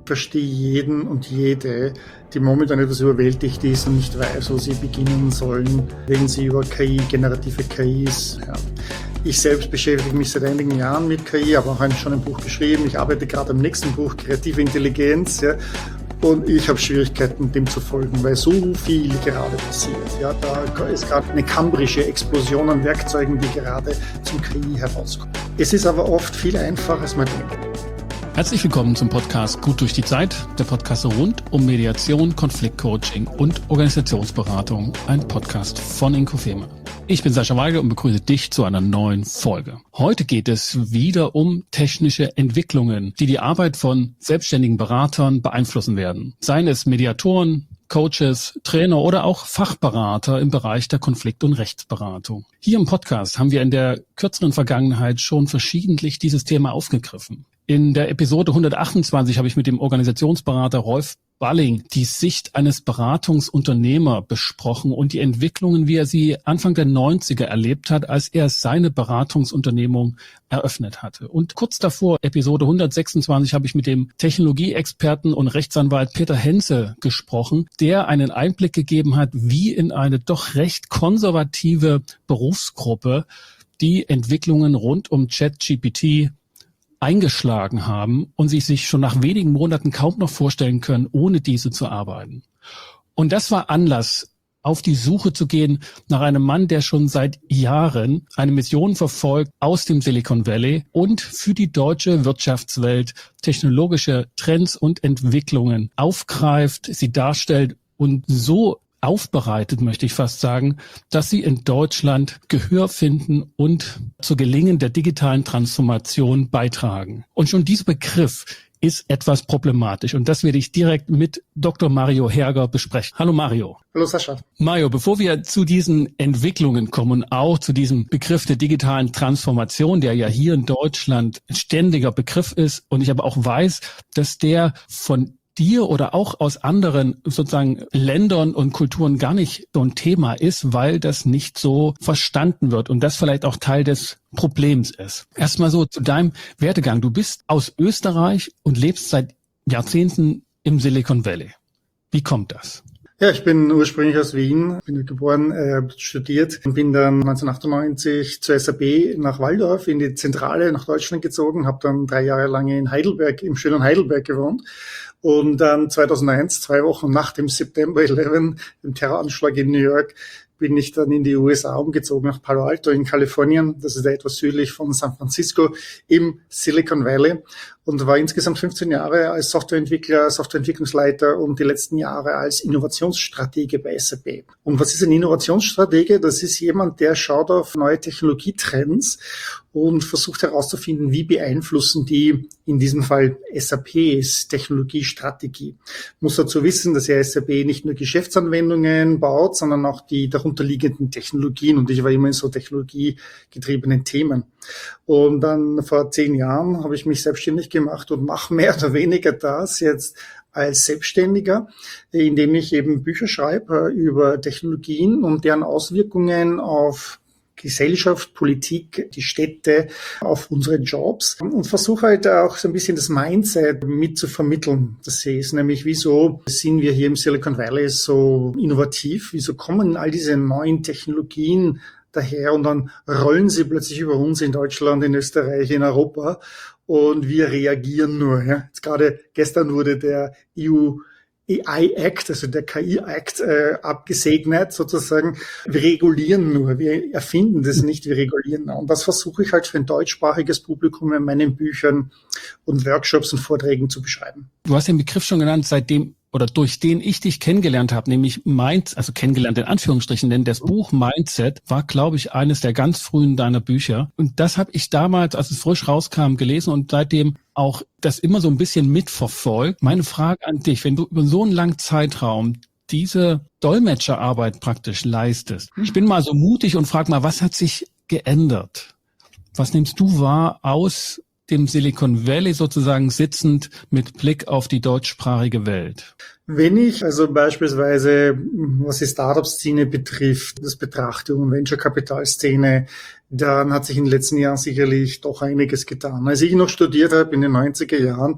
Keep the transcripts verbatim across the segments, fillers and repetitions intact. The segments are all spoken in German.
verstehe jeden und jede, die momentan etwas überwältigt ist und nicht weiß, wo sie beginnen sollen, wenn sie über K I, generative K Is. Ja. Ich selbst beschäftige mich seit einigen Jahren mit K I, habe auch schon ein Buch geschrieben. Ich arbeite gerade am nächsten Buch, Kreative Intelligenz. Ja. Und ich habe Schwierigkeiten, dem zu folgen, weil so viel gerade passiert. Ja, da ist gerade eine kambrische Explosion an Werkzeugen, die gerade zum K I herauskommen. Es ist aber oft viel einfacher, als man denkt. Herzlich willkommen zum Podcast Gut durch die Zeit, der Podcast rund um Mediation, Konfliktcoaching und Organisationsberatung, ein Podcast von Inkofema. Ich bin Sascha Weigel und begrüße dich zu einer neuen Folge. Heute geht es wieder um technische Entwicklungen, die die Arbeit von selbstständigen Beratern beeinflussen werden. Seien es Mediatoren, Coaches, Trainer oder auch Fachberater im Bereich der Konflikt- und Rechtsberatung. Hier im Podcast haben wir in der kürzeren Vergangenheit schon verschiedentlich dieses Thema aufgegriffen. In der Episode hundertachtundzwanzig habe ich mit dem Organisationsberater Rolf Balling die Sicht eines Beratungsunternehmers besprochen und die Entwicklungen, wie er sie Anfang der neunziger erlebt hat, als er seine Beratungsunternehmung eröffnet hatte. Und kurz davor, Episode hundertsechsundzwanzig, habe ich mit dem Technologieexperten und Rechtsanwalt Peter Henze gesprochen, der einen Einblick gegeben hat, wie in eine doch recht konservative Berufsgruppe die Entwicklungen rund um ChatGPT eingeschlagen haben und sie sich schon nach wenigen Monaten kaum noch vorstellen können, ohne diese zu arbeiten. Und das war Anlass, auf die Suche zu gehen nach einem Mann, der schon seit Jahren eine Mission verfolgt aus dem Silicon Valley und für die deutsche Wirtschaftswelt technologische Trends und Entwicklungen aufgreift, sie darstellt und so aufbereitet, möchte ich fast sagen, dass sie in Deutschland Gehör finden und zu Gelingen der digitalen Transformation beitragen. Und schon dieser Begriff ist etwas problematisch und das werde ich direkt mit Doktor Mario Herger besprechen. Hallo Mario. Hallo Sascha. Mario, bevor wir zu diesen Entwicklungen kommen, auch zu diesem Begriff der digitalen Transformation, der ja hier in Deutschland ein ständiger Begriff ist und ich aber auch weiß, dass der von dir oder auch aus anderen sozusagen Ländern und Kulturen gar nicht so ein Thema ist, weil das nicht so verstanden wird und das vielleicht auch Teil des Problems ist. Erstmal so zu deinem Werdegang. Du bist aus Österreich und lebst seit Jahrzehnten im Silicon Valley. Wie kommt das? Ja, ich bin ursprünglich aus Wien, bin geboren, äh, studiert und bin dann neunzehnhundertachtundneunzig zur S A P nach Walldorf in die Zentrale nach Deutschland gezogen, habe dann drei Jahre lang in Heidelberg, im schönen Heidelberg gewohnt. Und dann zweitausendeins, zwei Wochen nach dem September elf, dem Terroranschlag in New York, bin ich dann in die U S A umgezogen, nach Palo Alto in Kalifornien. Das ist etwas südlich von San Francisco im Silicon Valley und war insgesamt fünfzehn Jahre als Softwareentwickler, Softwareentwicklungsleiter und die letzten Jahre als Innovationsstratege bei S A P. Und was ist ein Innovationsstratege? Das ist jemand, der schaut auf neue Technologietrends und versucht herauszufinden, wie beeinflussen die in diesem Fall S A P's Technologiestrategie. Muss dazu wissen, dass ja S A P nicht nur Geschäftsanwendungen baut, sondern auch die darunterliegenden Technologien. Und ich war immer in so technologiegetriebenen Themen. Und dann vor zehn Jahren habe ich mich selbstständig gemacht und mache mehr oder weniger das jetzt als Selbstständiger, indem ich eben Bücher schreibe über Technologien und deren Auswirkungen auf Gesellschaft, Politik, die Städte, auf unsere Jobs und versuche halt auch so ein bisschen das Mindset mit zu vermitteln. Das ist nämlich, wieso sind wir hier im Silicon Valley so innovativ? Wieso kommen all diese neuen Technologien daher und dann rollen sie plötzlich über uns in Deutschland, in Österreich, in Europa und wir reagieren nur. Ja. Jetzt gerade gestern wurde der E U A I Act, also der K I-Act, äh, abgesegnet sozusagen. Wir regulieren nur, wir erfinden das nicht, wir regulieren nur. Und das versuche ich halt für ein deutschsprachiges Publikum in meinen Büchern und Workshops und Vorträgen zu beschreiben. Du hast den Begriff schon genannt, seitdem oder durch den ich dich kennengelernt habe, nämlich Mind, also kennengelernt in Anführungsstrichen, denn das Buch Mindset war, glaube ich, eines der ganz frühen deiner Bücher. Und das habe ich damals, als es frisch rauskam, gelesen und seitdem auch das immer so ein bisschen mitverfolgt. Meine Frage an dich, wenn du über so einen langen Zeitraum diese Dolmetscherarbeit praktisch leistest, ich bin mal so mutig und frage mal, was hat sich geändert? Was nimmst du wahr aus dem Silicon Valley sozusagen sitzend mit Blick auf die deutschsprachige Welt? Wenn ich also beispielsweise, was die Startup-Szene betrifft, das betrachte und Venture-Capital-Szene, dann hat sich in den letzten Jahren sicherlich doch einiges getan. Als ich noch studiert habe in den neunziger Jahren,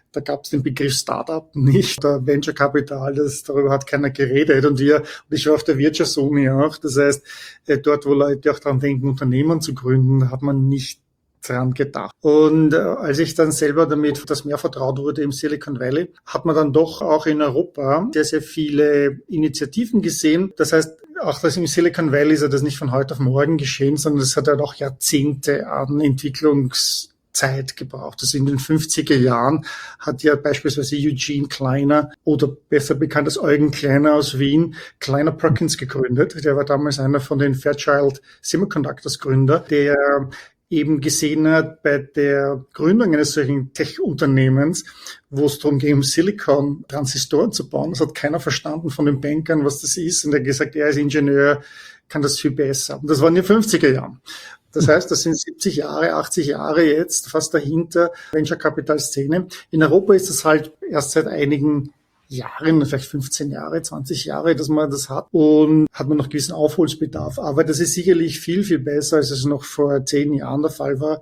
Da gab es den Begriff Startup nicht, der Venture Capital, das, darüber hat keiner geredet. Und wir, und ich war auf der Wirtschaftsuni auch, das heißt, dort, wo Leute auch daran denken, Unternehmen zu gründen, hat man nicht dran gedacht. Und äh, als ich dann selber damit das mehr vertraut wurde im Silicon Valley, hat man dann doch auch in Europa sehr, sehr viele Initiativen gesehen. Das heißt, auch das im Silicon Valley ist ja das nicht von heute auf morgen geschehen, sondern es hat ja doch Jahrzehnte an Entwicklungs Zeit gebraucht. Also in den fünfziger Jahren hat ja beispielsweise Eugene Kleiner oder besser bekannt als Eugen Kleiner aus Wien Kleiner Perkins gegründet. Der war damals einer von den Fairchild Semiconductors Gründer, der eben gesehen hat bei der Gründung eines solchen Tech-Unternehmens, wo es darum ging, um Silicon-Transistoren zu bauen. Das hat keiner verstanden von den Bankern, was das ist. Und er hat gesagt, er als Ingenieur kann das viel besser. Und das war in den fünfziger Jahren. Das heißt, das sind siebzig Jahre, achtzig Jahre jetzt fast dahinter Venture-Capital-Szene. In Europa ist das halt erst seit einigen Jahren, vielleicht fünfzehn Jahre, zwanzig Jahre, dass man das hat und hat man noch gewissen Aufholungsbedarf. Aber das ist sicherlich viel, viel besser, als es noch vor zehn Jahren der Fall war,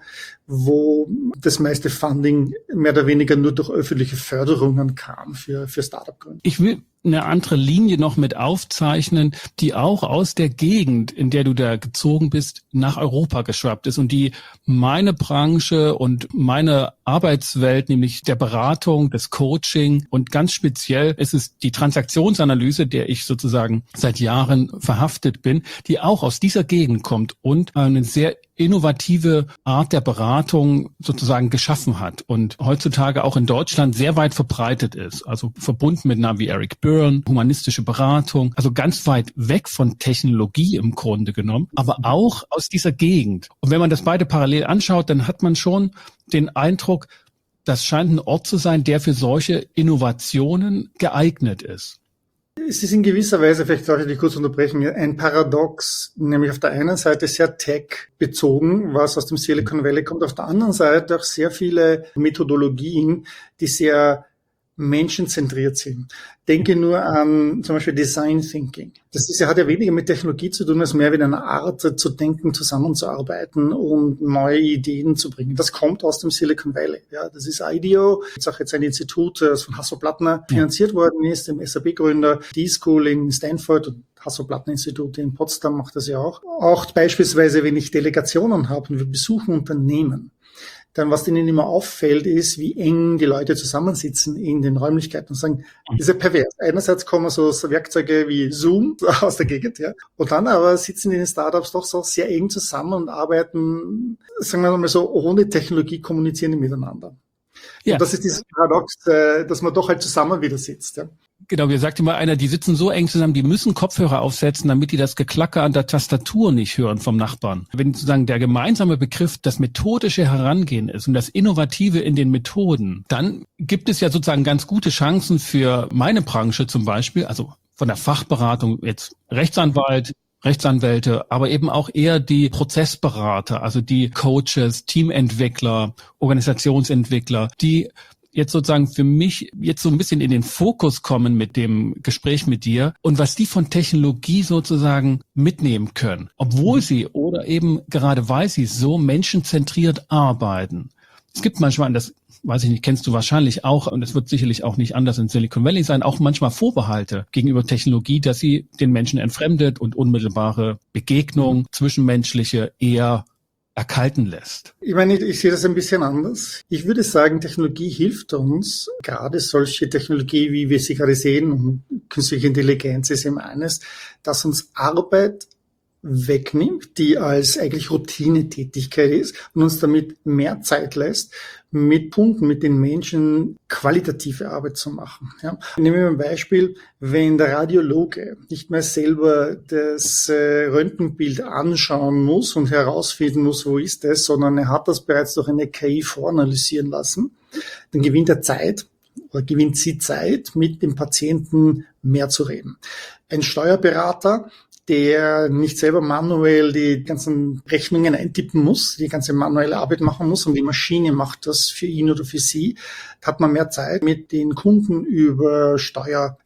wo das meiste Funding mehr oder weniger nur durch öffentliche Förderungen kam für, für Startup-Gründer. Ich will eine andere Linie noch mit aufzeichnen, die auch aus der Gegend, in der du da gezogen bist, nach Europa geschwappt ist und die meine Branche und meine Arbeitswelt, nämlich der Beratung, des Coaching und ganz speziell ist es die Transaktionsanalyse, der ich sozusagen seit Jahren verhaftet bin, die auch aus dieser Gegend kommt und eine sehr innovative Art der Beratung sozusagen geschaffen hat und heutzutage auch in Deutschland sehr weit verbreitet ist. Also verbunden mit Namen wie Eric Byrne, humanistische Beratung, also ganz weit weg von Technologie im Grunde genommen, aber auch aus dieser Gegend. Und wenn man das beide parallel anschaut, dann hat man schon den Eindruck, das scheint ein Ort zu sein, der für solche Innovationen geeignet ist. Es ist in gewisser Weise, vielleicht darf ich dich kurz unterbrechen, ein Paradox, nämlich auf der einen Seite sehr tech-bezogen, was aus dem Silicon Valley kommt, auf der anderen Seite auch sehr viele Methodologien, die sehr menschenzentriert sind. Denke nur an zum Beispiel Design Thinking. Das ist, hat ja weniger mit Technologie zu tun, als mehr mit einer Art zu denken, zusammenzuarbeiten und neue Ideen zu bringen. Das kommt aus dem Silicon Valley. Ja, das ist IDEO. Das ist auch jetzt ein Institut, das von Hasso-Plattner finanziert worden ist, dem S A P-Gründer. D-School in Stanford und Hasso-Plattner-Institut in Potsdam macht das ja auch. Auch beispielsweise, wenn ich Delegationen habe und wir besuchen Unternehmen, dann was denen immer auffällt, ist, wie eng die Leute zusammensitzen in den Räumlichkeiten und sagen, das ist ja pervers. Einerseits kommen so Werkzeuge wie Zoom aus der Gegend, ja, und dann aber sitzen die in den Startups doch so sehr eng zusammen und arbeiten, sagen wir mal so, ohne Technologie kommunizieren die miteinander. Ja. Und das ist dieses Paradox, dass man doch halt zusammen wieder sitzt, ja. Genau, mir sagte mal einer, die sitzen so eng zusammen, die müssen Kopfhörer aufsetzen, damit die das Geklacker an der Tastatur nicht hören vom Nachbarn. Wenn sozusagen der gemeinsame Begriff das methodische Herangehen ist und das Innovative in den Methoden, dann gibt es ja sozusagen ganz gute Chancen für meine Branche zum Beispiel, also von der Fachberatung jetzt Rechtsanwalt, Rechtsanwälte, aber eben auch eher die Prozessberater, also die Coaches, Teamentwickler, Organisationsentwickler, die jetzt sozusagen für mich jetzt so ein bisschen in den Fokus kommen mit dem Gespräch mit dir und was die von Technologie sozusagen mitnehmen können, obwohl sie oder eben gerade weil sie so menschenzentriert arbeiten. Es gibt manchmal, das weiß ich nicht, kennst du wahrscheinlich auch, und es wird sicherlich auch nicht anders in Silicon Valley sein, auch manchmal Vorbehalte gegenüber Technologie, dass sie den Menschen entfremdet und unmittelbare Begegnung, zwischenmenschliche eher erkalten lässt. Ich meine, ich, ich sehe das ein bisschen anders. Ich würde sagen, Technologie hilft uns, gerade solche Technologie, wie wir sie gerade sehen, und künstliche Intelligenz ist eben eines, dass uns Arbeit wegnimmt, die als eigentlich Routinetätigkeit ist und uns damit mehr Zeit lässt, mit Kunden, mit den Menschen qualitative Arbeit zu machen. Ja. Nehmen wir ein Beispiel, wenn der Radiologe nicht mehr selber das äh, Röntgenbild anschauen muss und herausfinden muss, wo ist es, sondern er hat das bereits durch eine K I voranalysieren lassen, dann gewinnt er Zeit oder gewinnt sie Zeit, mit dem Patienten mehr zu reden. Ein Steuerberater, der nicht selber manuell die ganzen Rechnungen eintippen muss, die ganze manuelle Arbeit machen muss und die Maschine macht das für ihn oder für sie, da hat man mehr Zeit, mit den Kunden über Steuer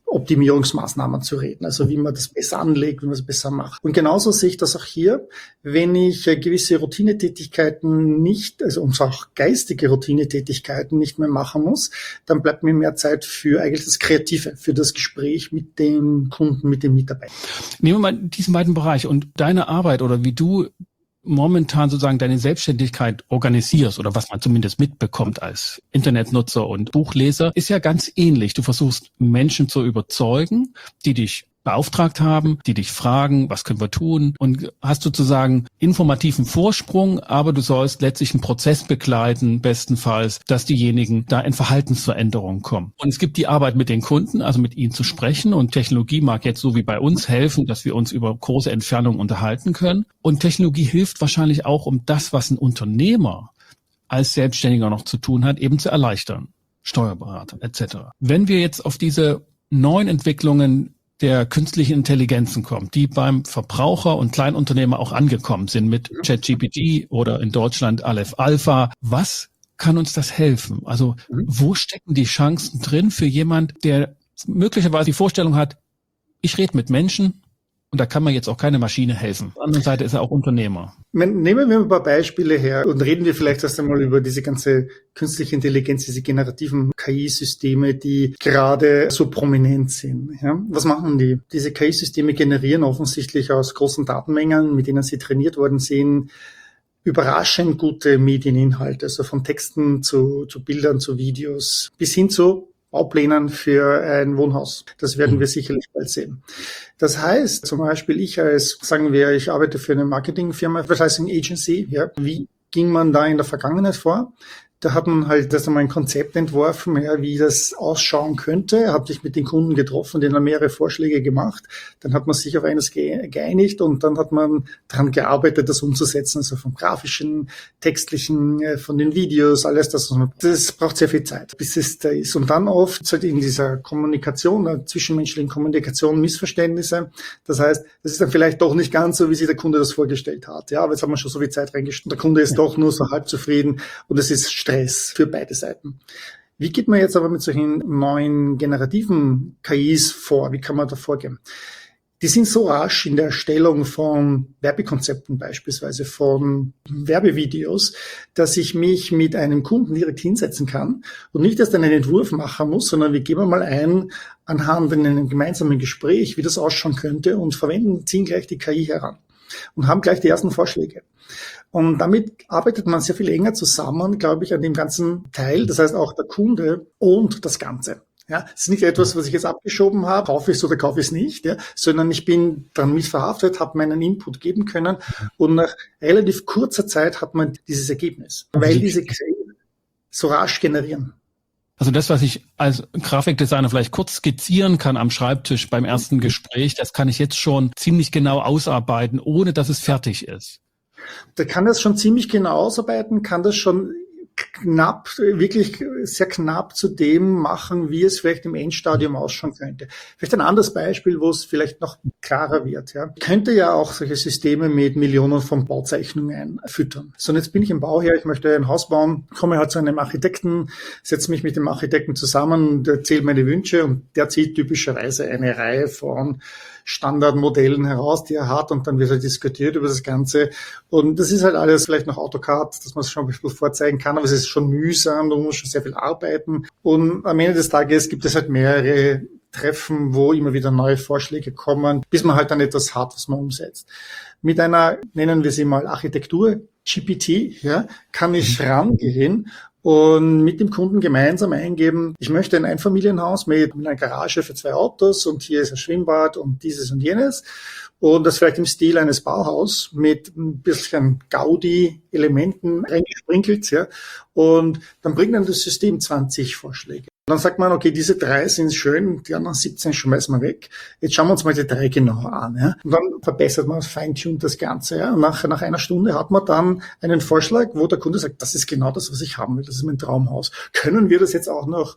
Optimierungsmaßnahmen zu reden, also wie man das besser anlegt, wie man es besser macht. Und genauso sehe ich das auch hier, wenn ich gewisse Routinetätigkeiten nicht, also uns auch geistige Routinetätigkeiten nicht mehr machen muss, dann bleibt mir mehr Zeit für eigentlich das Kreative, für das Gespräch mit dem Kunden, mit dem Mitarbeiter. Nehmen wir mal diesen beiden Bereich und deine Arbeit oder wie du momentan sozusagen deine Selbstständigkeit organisierst oder was man zumindest mitbekommt als Internetnutzer und Buchleser, ist ja ganz ähnlich. Du versuchst Menschen zu überzeugen, die dich beauftragt haben, die dich fragen, was können wir tun, und hast sozusagen informativen Vorsprung, aber du sollst letztlich einen Prozess begleiten, bestenfalls, dass diejenigen da in Verhaltensveränderungen kommen. Und es gibt die Arbeit mit den Kunden, also mit ihnen zu sprechen, und Technologie mag jetzt so wie bei uns helfen, dass wir uns über große Entfernungen unterhalten können, und Technologie hilft wahrscheinlich auch, um das, was ein Unternehmer als Selbstständiger noch zu tun hat, eben zu erleichtern. Steuerberater et cetera. Wenn wir jetzt auf diese neuen Entwicklungen der künstlichen Intelligenzen kommt, die beim Verbraucher und Kleinunternehmer auch angekommen sind mit ChatGPT oder in Deutschland Aleph Alpha. Was kann uns das helfen? Also wo stecken die Chancen drin für jemand, der möglicherweise die Vorstellung hat, ich rede mit Menschen und da kann mir jetzt auch keine Maschine helfen. Auf der anderen Seite ist er auch Unternehmer. Nehmen wir ein paar Beispiele her und reden wir vielleicht erst einmal über diese ganze künstliche Intelligenz, diese generativen K I-Systeme, die gerade so prominent sind. Ja, was machen die? Diese K I-Systeme generieren offensichtlich aus großen Datenmengen, mit denen sie trainiert worden sind, überraschend gute Medieninhalte, also von Texten zu, zu Bildern, zu Videos, bis hin zu Bauplänen für ein Wohnhaus. Das werden wir sicherlich bald sehen. Das heißt, zum Beispiel ich als, sagen wir, ich arbeite für eine Marketingfirma, Advertising Agency, ja. Wie ging man da in der Vergangenheit vor? Da hat man halt erst einmal ein Konzept entworfen, ja, wie das ausschauen könnte, hat sich mit den Kunden getroffen, denen mehrere Vorschläge gemacht, dann hat man sich auf eines geeinigt und dann hat man daran gearbeitet, das umzusetzen, also vom grafischen, textlichen, von den Videos, alles das. Das braucht sehr viel Zeit, bis es da ist. Und dann oft halt in dieser Kommunikation, der zwischenmenschlichen Kommunikation Missverständnisse. Das heißt, das ist dann vielleicht doch nicht ganz so, wie sich der Kunde das vorgestellt hat. Ja, aber jetzt hat man schon so viel Zeit reingesteckt. Der Kunde ist ja doch nur so halb zufrieden und es ist Stress für beide Seiten. Wie geht man jetzt aber mit solchen neuen generativen K Is vor? Wie kann man da vorgehen? Die sind so rasch in der Erstellung von Werbekonzepten, beispielsweise von Werbevideos, dass ich mich mit einem Kunden direkt hinsetzen kann und nicht erst einen Entwurf machen muss, sondern wir geben mal ein anhand in einem gemeinsamen Gespräch, wie das ausschauen könnte, und verwenden, ziehen gleich die K I heran und haben gleich die ersten Vorschläge. Und damit arbeitet man sehr viel enger zusammen, glaube ich, an dem ganzen Teil. Das heißt, auch der Kunde und das Ganze. Ja, es ist nicht etwas, was ich jetzt abgeschoben habe, kaufe ich es oder kaufe ich es nicht, ja, sondern ich bin dann mitverhaftet, habe meinen Input geben können und nach relativ kurzer Zeit hat man dieses Ergebnis, weil diese K I so rasch generieren. Also das, was ich als Grafikdesigner vielleicht kurz skizzieren kann am Schreibtisch beim ersten Gespräch, das kann ich jetzt schon ziemlich genau ausarbeiten, ohne dass es fertig ist. Da kann das schon ziemlich genau ausarbeiten, kann das schon knapp, wirklich sehr knapp zu dem machen, wie es vielleicht im Endstadium ausschauen könnte. Vielleicht ein anderes Beispiel, wo es vielleicht noch klarer wird. Ja. Ich könnte ja auch solche Systeme mit Millionen von Bauzeichnungen füttern. So, und jetzt bin ich im Bauherr, ich möchte ein Haus bauen, komme halt zu einem Architekten, setze mich mit dem Architekten zusammen und erzähle meine Wünsche und der zieht typischerweise eine Reihe von Standardmodellen heraus, die er hat, und dann wird er diskutiert über das Ganze. Und das ist halt alles vielleicht noch AutoCAD, dass man es schon ein bisschen vorzeigen kann, aber es ist schon mühsam, da muss man schon sehr viel arbeiten. Und am Ende des Tages gibt es halt mehrere Treffen, wo immer wieder neue Vorschläge kommen, bis man halt dann etwas hat, was man umsetzt. Mit einer, nennen wir sie mal Architektur-G P T, ja, kann ich rangehen und mit dem Kunden gemeinsam eingeben, ich möchte ein Einfamilienhaus mit einer Garage für zwei Autos und hier ist ein Schwimmbad und dieses und jenes. Und das vielleicht im Stil eines Bauhaus mit ein bisschen Gaudi-Elementen reingesprinkelt, ja. Und dann bringt dann das System zwanzig Vorschläge. Und dann sagt man, okay, diese drei sind schön, die anderen siebzehn schmeißen wir weg. Jetzt schauen wir uns mal die drei genauer an, ja. Und dann verbessert man, feintuned das Ganze, ja. Und nach, nach einer Stunde hat man dann einen Vorschlag, wo der Kunde sagt, das ist genau das, was ich haben will. Das ist mein Traumhaus. Können wir das jetzt auch noch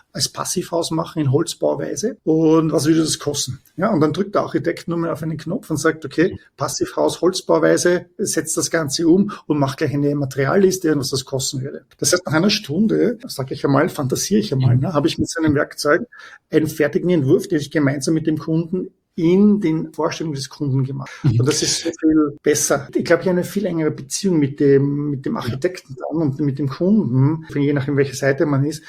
als Passivhaus machen in Holzbauweise und was würde das kosten? Ja, und dann drückt der Architekt nur mal auf einen Knopf und sagt, okay, Passivhaus, Holzbauweise, setzt das Ganze um und macht gleich eine Materialliste und was das kosten würde. Das heißt, nach einer Stunde, sage ich einmal, fantasiere ich einmal, ne, habe ich mit seinem Werkzeug einen fertigen Entwurf, den ich gemeinsam mit dem Kunden in den Vorstellungen des Kunden gemacht. Und das ist so viel besser. Ich glaube, ich habe eine viel engere Beziehung mit dem, mit dem Architekten dann und mit dem Kunden, je nachdem, welche Seite man ist.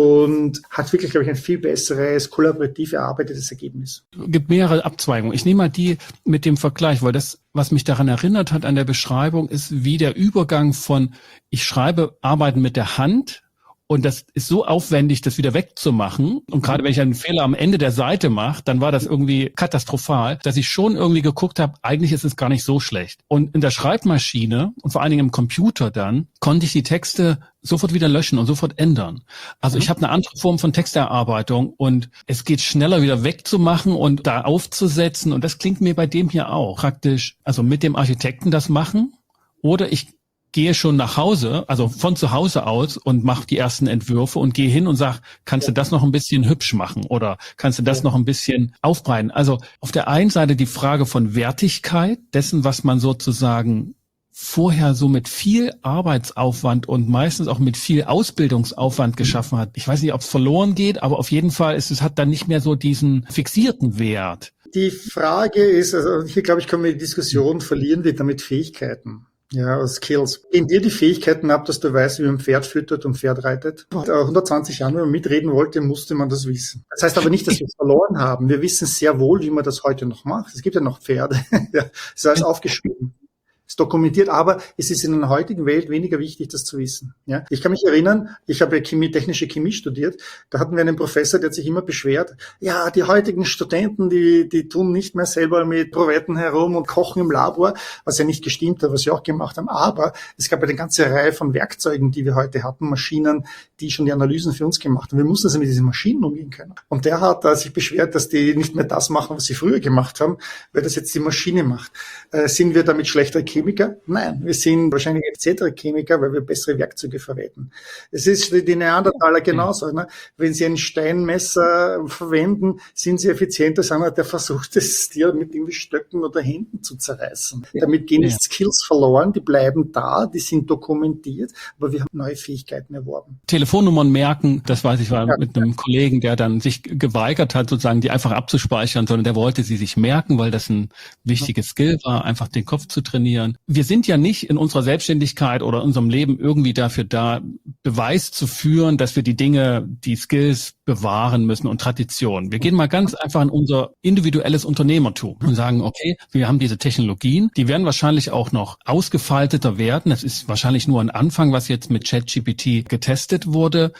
Und hat wirklich, glaube ich, ein viel besseres, kollaborativ erarbeitetes Ergebnis. Es gibt mehrere Abzweigungen. Ich nehme mal die mit dem Vergleich, weil das, was mich daran erinnert hat an der Beschreibung, ist wie der Übergang von, ich schreibe Arbeiten mit der Hand, und das ist so aufwendig, das wieder wegzumachen. Und gerade wenn ich einen Fehler am Ende der Seite mache, dann war das irgendwie katastrophal, dass ich schon irgendwie geguckt habe, eigentlich ist es gar nicht so schlecht. Und in der Schreibmaschine und vor allen Dingen im Computer dann, konnte ich die Texte sofort wieder löschen und sofort ändern. Also ich habe eine andere Form von Texterarbeitung und es geht schneller wieder wegzumachen und da aufzusetzen. Und das klingt mir bei dem hier auch praktisch, also mit dem Architekten das machen oder ich gehe schon nach Hause, also von zu Hause aus und mache die ersten Entwürfe und gehe hin und sag, kannst du das noch ein bisschen hübsch machen oder kannst du das noch ein bisschen aufbreiten? Also auf der einen Seite die Frage von Wertigkeit dessen, was man sozusagen vorher so mit viel Arbeitsaufwand und meistens auch mit viel Ausbildungsaufwand geschaffen hat. Ich weiß nicht, ob es verloren geht, aber auf jeden Fall ist es hat dann nicht mehr so diesen fixierten Wert. Die Frage ist, also hier glaube ich, können wir die Diskussion verlieren, wir damit Fähigkeiten. Ja, Skills. In dir die Fähigkeiten ab, dass du weißt, wie man ein Pferd füttert und Pferd reitet. Vor hundertzwanzig Jahren, wenn man mitreden wollte, musste man das wissen. Das heißt aber nicht, dass wir es verloren haben. Wir wissen sehr wohl, wie man das heute noch macht. Es gibt ja noch Pferde. Ja, das ist alles aufgeschrieben. Ist dokumentiert, aber es ist in der heutigen Welt weniger wichtig, das zu wissen. Ja, ich kann mich erinnern, ich habe ja Chemie, technische Chemie studiert, da hatten wir einen Professor, der hat sich immer beschwert, ja, die heutigen Studenten, die die tun nicht mehr selber mit Provetten herum und kochen im Labor, was ja nicht gestimmt hat, was wir auch gemacht haben, aber es gab ja eine ganze Reihe von Werkzeugen, die wir heute hatten, Maschinen, die schon die Analysen für uns gemacht haben. Wir mussten also mit diesen Maschinen umgehen können. Und der hat uh, sich beschwert, dass die nicht mehr das machen, was sie früher gemacht haben, weil das jetzt die Maschine macht. Äh, sind wir damit schlechter Chemiker? Nein, wir sind wahrscheinlich effizientere Chemiker, weil wir bessere Werkzeuge verwenden. Es ist für die Neandertaler genauso. Ne? Wenn sie ein Steinmesser verwenden, sind sie effizienter als einer, der versucht, das Tier mit irgendwie Stöcken oder Händen zu zerreißen. Ja. Damit gehen nicht ja. Skills verloren, die bleiben da, die sind dokumentiert, aber wir haben neue Fähigkeiten erworben. Telefonnummern merken, das weiß ich, war ja, mit einem ja. Kollegen, der dann sich geweigert hat, sozusagen die einfach abzuspeichern, sondern der wollte sie sich merken, weil das ein wichtiges ja. Skill war, einfach den Kopf zu trainieren. Wir sind ja nicht in unserer Selbstständigkeit oder in unserem Leben irgendwie dafür da, Beweis zu führen, dass wir die Dinge, die Skills bewahren müssen und Tradition. Wir gehen mal ganz einfach in unser individuelles Unternehmertum und sagen, okay, wir haben diese Technologien, die werden wahrscheinlich auch noch ausgefalteter werden. Das ist wahrscheinlich nur ein Anfang, was jetzt mit ChatGPT getestet wurde.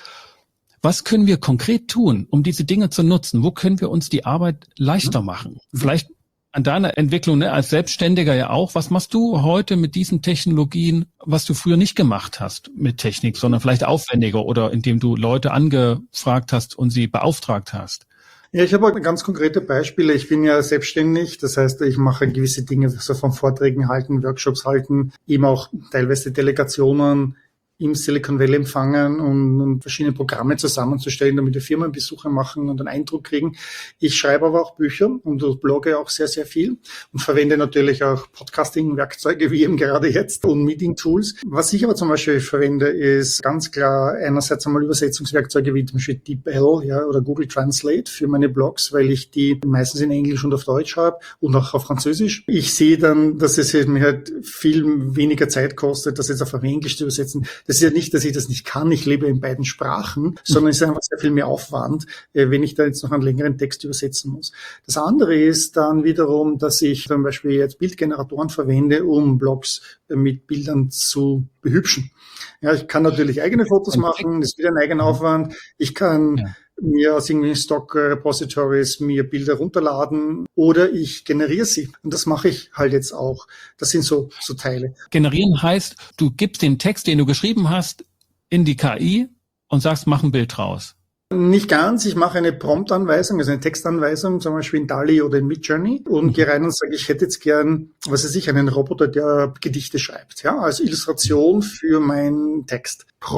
Was können wir konkret tun, um diese Dinge zu nutzen? Wo können wir uns die Arbeit leichter machen? Vielleicht an deiner Entwicklung, ne, als Selbstständiger ja auch. Was machst du heute mit diesen Technologien, was du früher nicht gemacht hast mit Technik, sondern vielleicht aufwendiger oder indem du Leute angefragt hast und sie beauftragt hast? Ja, ich habe auch ganz konkrete Beispiele. Ich bin ja selbstständig, das heißt, ich mache gewisse Dinge, so von Vorträgen halten, Workshops halten, eben auch teilweise Delegationen im Silicon Valley empfangen und, und verschiedene Programme zusammenzustellen, damit wir Firmenbesuche machen und einen Eindruck kriegen. Ich schreibe aber auch Bücher und blogge auch sehr, sehr viel und verwende natürlich auch Podcasting-Werkzeuge, wie eben gerade jetzt, und Meeting-Tools. Was ich aber zum Beispiel verwende, ist ganz klar einerseits einmal Übersetzungswerkzeuge wie zum Beispiel DeepL, ja, oder Google Translate für meine Blogs, weil ich die meistens in Englisch und auf Deutsch habe und auch auf Französisch. Ich sehe dann, dass es mir halt viel weniger Zeit kostet, das jetzt auf Englisch zu übersetzen. Das ist ja nicht, dass ich das nicht kann, ich lebe in beiden Sprachen, sondern es ist einfach sehr viel mehr Aufwand, wenn ich da jetzt noch einen längeren Text übersetzen muss. Das andere ist dann wiederum, dass ich zum Beispiel jetzt Bildgeneratoren verwende, um Blogs mit Bildern zu behübschen. Ja, ich kann natürlich eigene Fotos machen, das ist wieder ein eigener Aufwand. Ich kann ja. mir aus irgendwelchen Stock-Repositories mir Bilder runterladen oder ich generiere sie. Und das mache ich halt jetzt auch. Das sind so, so Teile. Generieren heißt, du gibst den Text, den du geschrieben hast, in die K I und sagst, mach ein Bild draus. Nicht ganz. Ich mache eine Prompt-Anweisung, also eine Textanweisung, zum Beispiel in DALL-E oder in Midjourney und mhm. gehe rein und sage, ich hätte jetzt gern, was weiß ich, einen Roboter, der Gedichte schreibt, ja, als Illustration für meinen Text. Prompt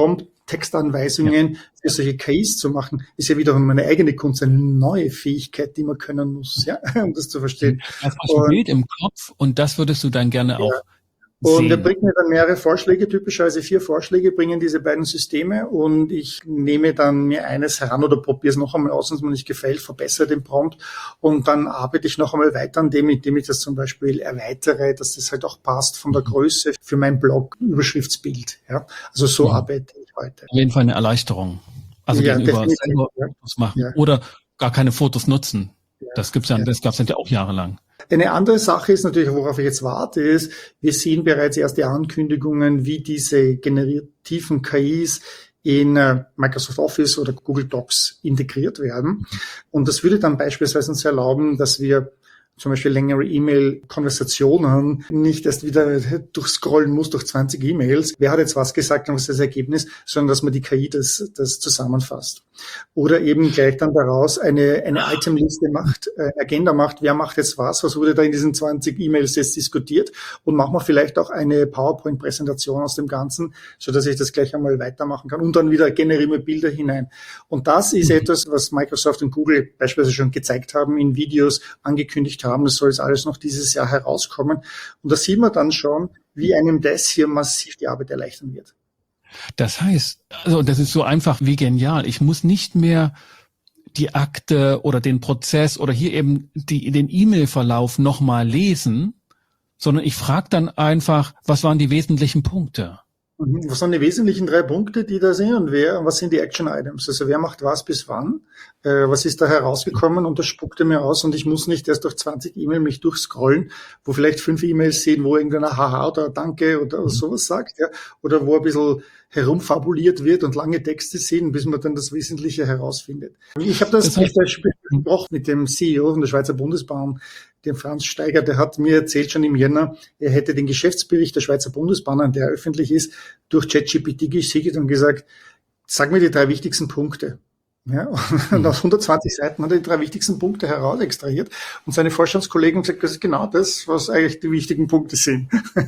Textanweisungen ja. für solche K Is zu machen, ist ja wiederum eine eigene Kunst, eine neue Fähigkeit, die man können muss, ja, um das zu verstehen. Du hast ein Bild im Kopf und das würdest du dann gerne ja. auch Und er bringt mir dann mehrere Vorschläge, typischerweise vier Vorschläge bringen diese beiden Systeme und ich nehme dann mir eines heran oder probiere es noch einmal aus, wenn es mir nicht gefällt, verbessere den Prompt und dann arbeite ich noch einmal weiter an dem, indem ich das zum Beispiel erweitere, dass das halt auch passt von der Größe für mein Blog, Überschriftsbild. Ja, also so ja. arbeite ich heute. Auf jeden Fall eine Erleichterung. Also ja, gegenüber selber ja. Fotos machen ja. oder gar keine Fotos nutzen. Ja. Das gibt's ja, ja. das gab's ja auch jahrelang. Eine andere Sache ist natürlich, worauf ich jetzt warte, ist, wir sehen bereits erste Ankündigungen, wie diese generativen K Is in Microsoft Office oder Google Docs integriert werden. Und das würde dann beispielsweise uns erlauben, dass wir zum Beispiel längere E-Mail-Konversationen nicht erst wieder durchscrollen muss durch zwanzig E-Mails. Wer hat jetzt was gesagt und was ist das Ergebnis, sondern dass man die K I das, das zusammenfasst. Oder eben gleich dann daraus eine, eine Itemliste macht, eine Agenda macht, wer macht jetzt was, was wurde da in diesen zwanzig E-Mails jetzt diskutiert und machen wir vielleicht auch eine PowerPoint-Präsentation aus dem Ganzen, so dass ich das gleich einmal weitermachen kann und dann wieder generieren wir Bilder hinein. Und das ist etwas, was Microsoft und Google beispielsweise schon gezeigt haben, in Videos angekündigt haben. Das soll jetzt alles noch dieses Jahr herauskommen. Und da sieht man dann schon, wie einem das hier massiv die Arbeit erleichtern wird. Das heißt, also das ist so einfach wie genial. Ich muss nicht mehr die Akte oder den Prozess oder hier eben die, den E-Mail-Verlauf nochmal lesen, sondern ich frage dann einfach, was waren die wesentlichen Punkte? Was sind die wesentlichen drei Punkte, die da sind und wer, was sind die Action Items? Also wer macht was bis wann? Äh, was ist da herausgekommen? Und das spuckt er mir aus und ich muss nicht erst durch zwanzig E-Mail mich durchscrollen, wo vielleicht fünf E-Mails sehen, wo irgendeiner Haha oder Danke oder sowas sagt, ja, oder wo ein bisschen herumfabuliert wird und lange Texte sind, bis man dann das Wesentliche herausfindet. Ich habe das, das heißt, besprochen mit dem C E O von der Schweizer Bundesbahn, dem Franz Steiger, der hat mir erzählt schon im Jänner, er hätte den Geschäftsbericht der Schweizer Bundesbahn, der öffentlich ist, durch ChatGPT gesichert und gesagt, sag mir die drei wichtigsten Punkte. Ja, und aus hundertzwanzig Seiten hat er die drei wichtigsten Punkte heraus extrahiert und seine Vorstandskollegen haben gesagt, das ist genau das, was eigentlich die wichtigen Punkte sind.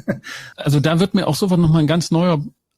Also da wird mir auch sofort nochmal ein ganz neuer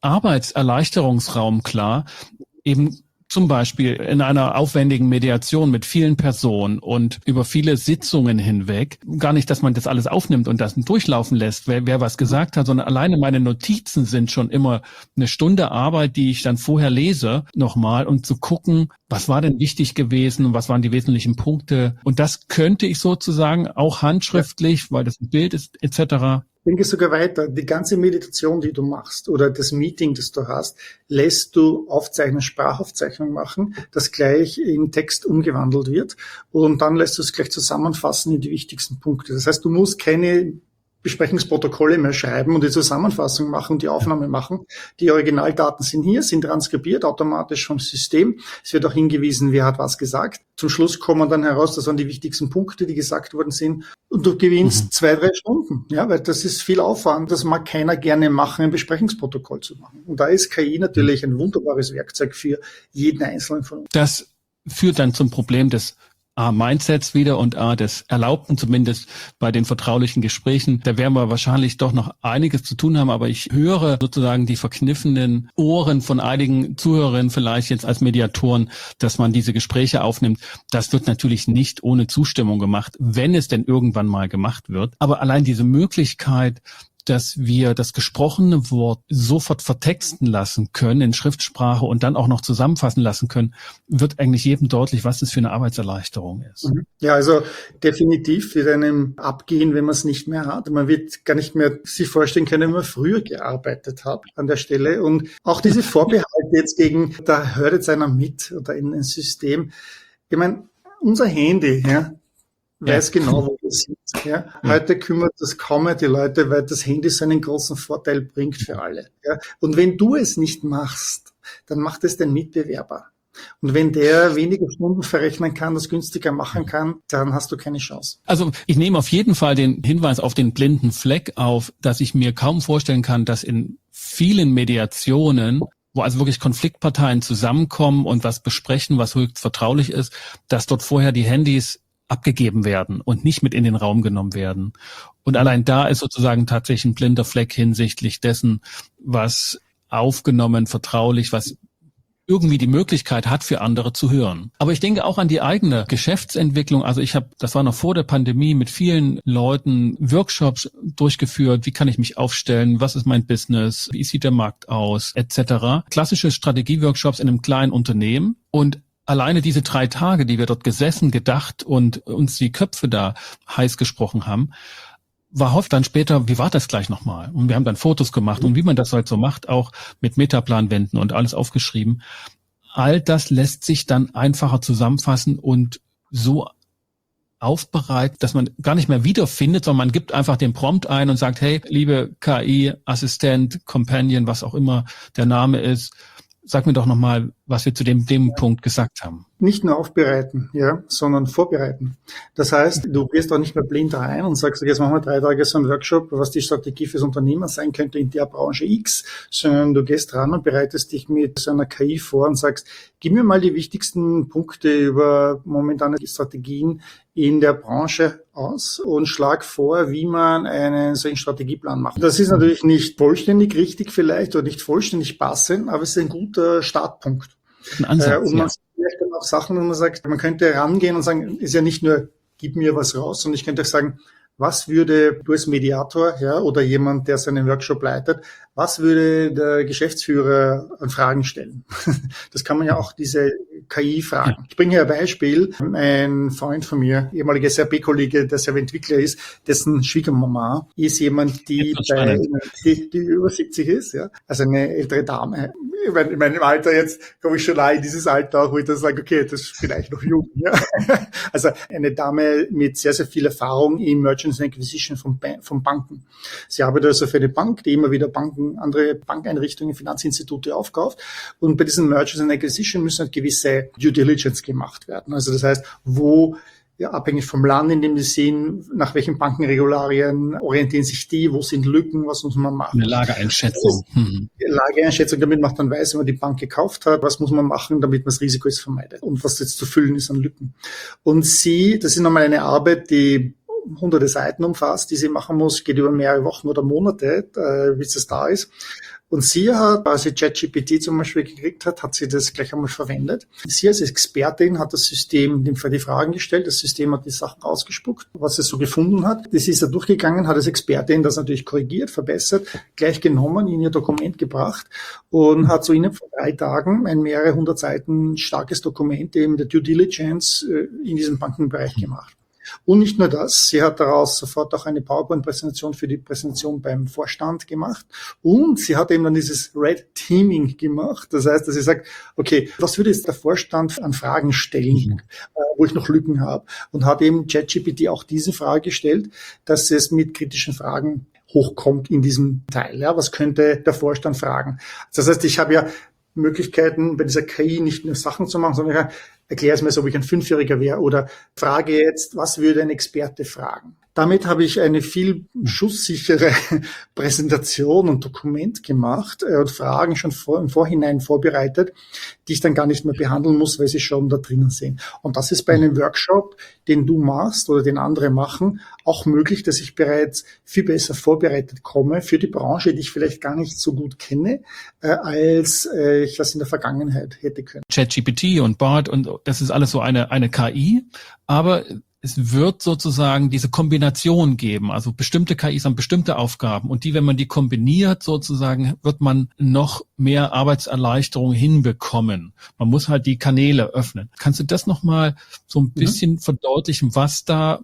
Arbeitserleichterungsraum klar, eben zum Beispiel in einer aufwendigen Mediation mit vielen Personen und über viele Sitzungen hinweg, gar nicht, dass man das alles aufnimmt und das durchlaufen lässt, wer, wer was gesagt hat, sondern alleine meine Notizen sind schon immer eine Stunde Arbeit, die ich dann vorher lese, nochmal, um zu gucken, was war denn wichtig gewesen und was waren die wesentlichen Punkte. Und das könnte ich sozusagen auch handschriftlich, weil das ein Bild ist, et cetera. Ich denke sogar weiter. Die ganze Meditation, die du machst oder das Meeting, das du hast, lässt du Aufzeichnen, Sprachaufzeichnung machen, das gleich in Text umgewandelt wird und dann lässt du es gleich zusammenfassen in die wichtigsten Punkte. Das heißt, du musst keine Besprechungsprotokolle mehr schreiben und die Zusammenfassung machen und die Aufnahme machen. Die Originaldaten sind hier, sind transkribiert automatisch vom System. Es wird auch hingewiesen, wer hat was gesagt. Zum Schluss kommen dann heraus, das waren die wichtigsten Punkte, die gesagt worden sind. Und du gewinnst mhm. zwei, drei Stunden. Ja, weil das ist viel Aufwand. Das mag keiner gerne machen, ein Besprechungsprotokoll zu machen. Und da ist K I natürlich ein wunderbares Werkzeug für jeden Einzelnen von uns. Das führt dann zum Problem des A, Mindsets wieder und A, des Erlaubten, zumindest bei den vertraulichen Gesprächen. Da werden wir wahrscheinlich doch noch einiges zu tun haben, aber ich höre sozusagen die verkniffenen Ohren von einigen Zuhörerinnen vielleicht jetzt als Mediatoren, dass man diese Gespräche aufnimmt. Das wird natürlich nicht ohne Zustimmung gemacht, wenn es denn irgendwann mal gemacht wird. Aber allein diese Möglichkeit, dass wir das gesprochene Wort sofort vertexten lassen können in Schriftsprache und dann auch noch zusammenfassen lassen können, wird eigentlich jedem deutlich, was das für eine Arbeitserleichterung ist. Ja, also definitiv wird einem abgehen, wenn man es nicht mehr hat. Man wird gar nicht mehr sich vorstellen können, wie man früher gearbeitet hat an der Stelle. Und auch diese Vorbehalte jetzt gegen, da hört jetzt einer mit oder in ein System. Ich meine, unser Handy, ja, weiß ja genau, wo wir sind. Ja. Ja. Heute kümmert das kaum mehr die Leute, weil das Handy so einen großen Vorteil bringt für alle. Ja. Und wenn du es nicht machst, dann macht es dein Mitbewerber. Und wenn der weniger Stunden verrechnen kann, das günstiger machen kann, dann hast du keine Chance. Also ich nehme auf jeden Fall den Hinweis auf den blinden Fleck auf, dass ich mir kaum vorstellen kann, dass in vielen Mediationen, wo also wirklich Konfliktparteien zusammenkommen und was besprechen, was höchst vertraulich ist, dass dort vorher die Handys abgegeben werden und nicht mit in den Raum genommen werden. Und allein da ist sozusagen tatsächlich ein blinder Fleck hinsichtlich dessen, was aufgenommen, vertraulich, was irgendwie die Möglichkeit hat, für andere zu hören. Aber ich denke auch an die eigene Geschäftsentwicklung. Also ich habe, das war noch vor der Pandemie, mit vielen Leuten Workshops durchgeführt. Wie kann ich mich aufstellen? Was ist mein Business? Wie sieht der Markt aus? Etc. Klassische Strategieworkshops in einem kleinen Unternehmen. Und alleine diese drei Tage, die wir dort gesessen, gedacht und uns die Köpfe da heiß gesprochen haben, war oft dann später, wie war das gleich nochmal? Und wir haben dann Fotos gemacht und wie man das halt so macht, auch mit Metaplanwänden und alles aufgeschrieben. All das lässt sich dann einfacher zusammenfassen und so aufbereiten, dass man gar nicht mehr wiederfindet, sondern man gibt einfach den Prompt ein und sagt, hey, liebe K I, Assistent, Companion, was auch immer der Name ist, sag mir doch nochmal, was wir zu dem, dem Punkt gesagt haben. Nicht nur aufbereiten, ja, sondern vorbereiten. Das heißt, du gehst auch nicht mehr blind rein und sagst, jetzt machen wir drei Tage so einen Workshop, was die Strategie fürs Unternehmen sein könnte in der Branche X, sondern du gehst ran und bereitest dich mit so einer K I vor und sagst, gib mir mal die wichtigsten Punkte über momentane Strategien in der Branche aus und schlag vor, wie man einen solchen Strategieplan macht. Das ist natürlich nicht vollständig richtig vielleicht oder nicht vollständig passend, aber es ist ein guter Startpunkt. Ein Ansatz, äh, und man ja. sieht vielleicht dann auch Sachen, wo man sagt, man könnte rangehen und sagen, ist ja nicht nur, gib mir was raus, sondern ich könnte auch sagen, was würde du als Mediator, ja, oder jemand, der seinen Workshop leitet, was würde der Geschäftsführer an Fragen stellen? Das kann man ja auch diese K I fragen. Ich bringe hier ein Beispiel. Ein Freund von mir, ehemaliger S A P-Kollege, der selber Entwickler ist, dessen Schwiegermama ist jemand, die bei, die, die über siebzig ist, ja, also eine ältere Dame. In meinem Alter jetzt komme ich schon nahe in dieses Alter auch, wo ich dann sage, okay, das ist vielleicht noch jung. Ja. Also eine Dame mit sehr, sehr viel Erfahrung im Merchants and Acquisition von, von Banken. Sie arbeitet also für eine Bank, die immer wieder Banken, andere Bankeinrichtungen, Finanzinstitute aufkauft. Und bei diesen Mergers and Acquisition müssen halt gewisse Due Diligence gemacht werden. Also das heißt, wo ja, abhängig vom Land, in dem sie sind, nach welchen Bankenregularien orientieren sich die, wo sind Lücken, was muss man machen. Eine Lageeinschätzung. Hm. Lageeinschätzung, damit man dann weiß, wenn man die Bank gekauft hat, was muss man machen, damit man das Risiko jetzt vermeidet und was jetzt zu füllen ist an Lücken. Und sie, das ist nochmal eine Arbeit, die hunderte Seiten umfasst, die sie machen muss, geht über mehrere Wochen oder Monate, äh, bis es da ist. Und sie hat, als sie ChatGPT zum Beispiel gekriegt hat, hat sie das gleich einmal verwendet. Sie als Expertin hat das System in dem Fall die Fragen gestellt. Das System hat die Sachen ausgespuckt, was es so gefunden hat. Das ist da durchgegangen, hat als Expertin das natürlich korrigiert, verbessert, gleich genommen, in ihr Dokument gebracht und hat so innerhalb von drei Tagen ein mehrere hundert Seiten starkes Dokument eben der Due Diligence in diesem Bankenbereich gemacht. Und nicht nur das, sie hat daraus sofort auch eine PowerPoint-Präsentation für die Präsentation beim Vorstand gemacht und sie hat eben dann dieses Red Teaming gemacht. Das heißt, dass sie sagt, okay, was würde jetzt der Vorstand an Fragen stellen, mhm. äh, wo ich noch Lücken habe? Und hat eben ChatGPT auch diese Frage gestellt, dass es mit kritischen Fragen hochkommt in diesem Teil. Ja, was könnte der Vorstand fragen? Das heißt, ich habe ja Möglichkeiten, bei dieser K I nicht nur Sachen zu machen, sondern ich erkläre es mir so, ob ich ein Fünfjähriger wäre oder frage jetzt, was würde ein Experte fragen? Damit habe ich eine viel schusssichere Präsentation und Dokument gemacht und Fragen schon vor, im Vorhinein vorbereitet, die ich dann gar nicht mehr behandeln muss, weil sie schon da drinnen sind. Und das ist bei einem Workshop, den du machst oder den andere machen, auch möglich, dass ich bereits viel besser vorbereitet komme für die Branche, die ich vielleicht gar nicht so gut kenne, äh, als äh, ich das in der Vergangenheit hätte können. ChatGPT und Bard und das ist alles so eine, eine K I, aber es wird sozusagen diese Kombination geben, also bestimmte K Is haben bestimmte Aufgaben und die, wenn man die kombiniert sozusagen, wird man noch mehr Arbeitserleichterung hinbekommen. Man muss halt die Kanäle öffnen. Kannst du das nochmal so ein bisschen mhm. verdeutlichen, was da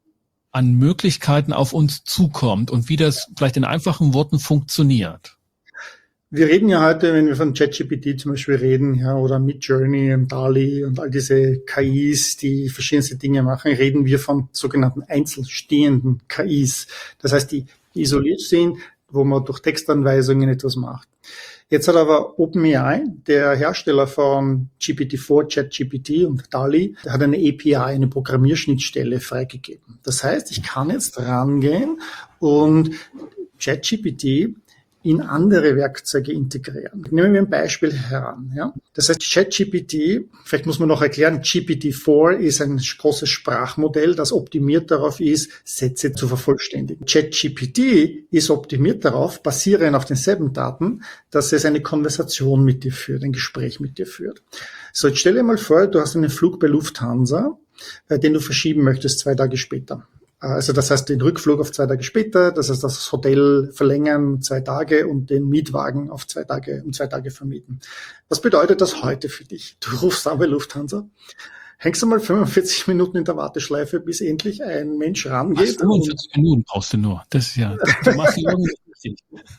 an Möglichkeiten auf uns zukommt und wie das vielleicht in einfachen Worten funktioniert? Wir reden ja heute, wenn wir von ChatGPT zum Beispiel reden, ja, oder Midjourney und DALL-E und all diese K Is, die verschiedenste Dinge machen, reden wir von sogenannten einzelstehenden K Is. Das heißt, die isoliert sind, wo man durch Textanweisungen etwas macht. Jetzt hat aber OpenAI, der Hersteller von G P T vier, ChatGPT und DALL-E, der hat eine A P I, eine Programmierschnittstelle freigegeben. Das heißt, ich kann jetzt rangehen und ChatGPT in andere Werkzeuge integrieren. Nehmen wir ein Beispiel heran. Ja? Das heißt, ChatGPT, vielleicht muss man noch erklären, G P T vier ist ein großes Sprachmodell, das optimiert darauf ist, Sätze zu vervollständigen. ChatGPT ist optimiert darauf, basierend auf denselben Daten, dass es eine Konversation mit dir führt, ein Gespräch mit dir führt. So, jetzt stell dir mal vor, du hast einen Flug bei Lufthansa, den du verschieben möchtest zwei Tage später. Also das heißt den Rückflug auf zwei Tage später, das heißt das Hotel verlängern zwei Tage und den Mietwagen auf zwei Tage, um zwei Tage vermieten. Was bedeutet das heute für dich? Du rufst an bei Lufthansa, hängst du mal fünfundvierzig Minuten in der Warteschleife, bis endlich ein Mensch rangeht. fünfundvierzig Minuten brauchst du nur. Das ist ja, du machst die Augen richtig.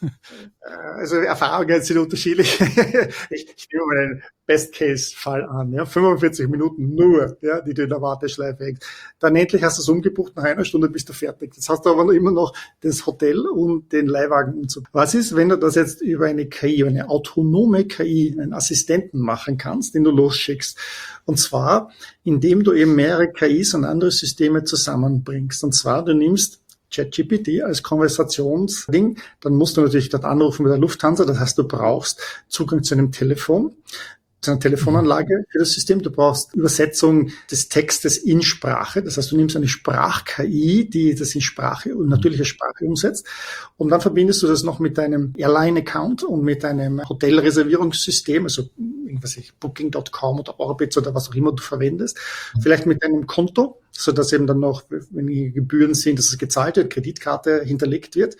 Also Erfahrungen sind unterschiedlich. Ich, ich nehme mal einen Best-Case-Fall an, ja, fünfundvierzig Minuten nur, ja, die du in der Warteschleife hängst. Dann endlich hast du es umgebucht, nach einer Stunde bist du fertig. Jetzt hast du aber noch immer noch das Hotel und den Leihwagen und so. Was ist, wenn du das jetzt über eine K I, eine autonome K I, einen Assistenten machen kannst, den du losschickst? Und zwar, indem du eben mehrere K Is und andere Systeme zusammenbringst. Und zwar, du nimmst ChatGPT als Konversationsding, dann musst du natürlich dort anrufen bei der Lufthansa, das heißt, du brauchst Zugang zu einem Telefon, zu einer Telefonanlage für das System, du brauchst Übersetzung des Textes in Sprache, das heißt, du nimmst eine Sprach-K I, die das in Sprache, in natürliche Sprache umsetzt, und dann verbindest du das noch mit deinem Airline-Account und mit deinem Hotelreservierungssystem, also irgendwas ich, Booking Punkt com oder Orbitz oder was auch immer du verwendest, vielleicht mit deinem Konto, so dass eben dann noch, wenn die Gebühren sind, dass es gezahlt wird, Kreditkarte hinterlegt wird,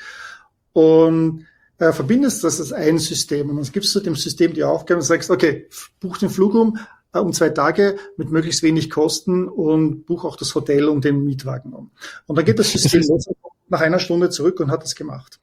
und äh, verbindest das als ein System, und dann gibst du dem System die Aufgabe und sagst, okay, buch den Flug um, äh, um zwei Tage mit möglichst wenig Kosten und buch auch das Hotel und den Mietwagen um. Und dann geht das System das heißt, nach einer Stunde zurück und hat das gemacht.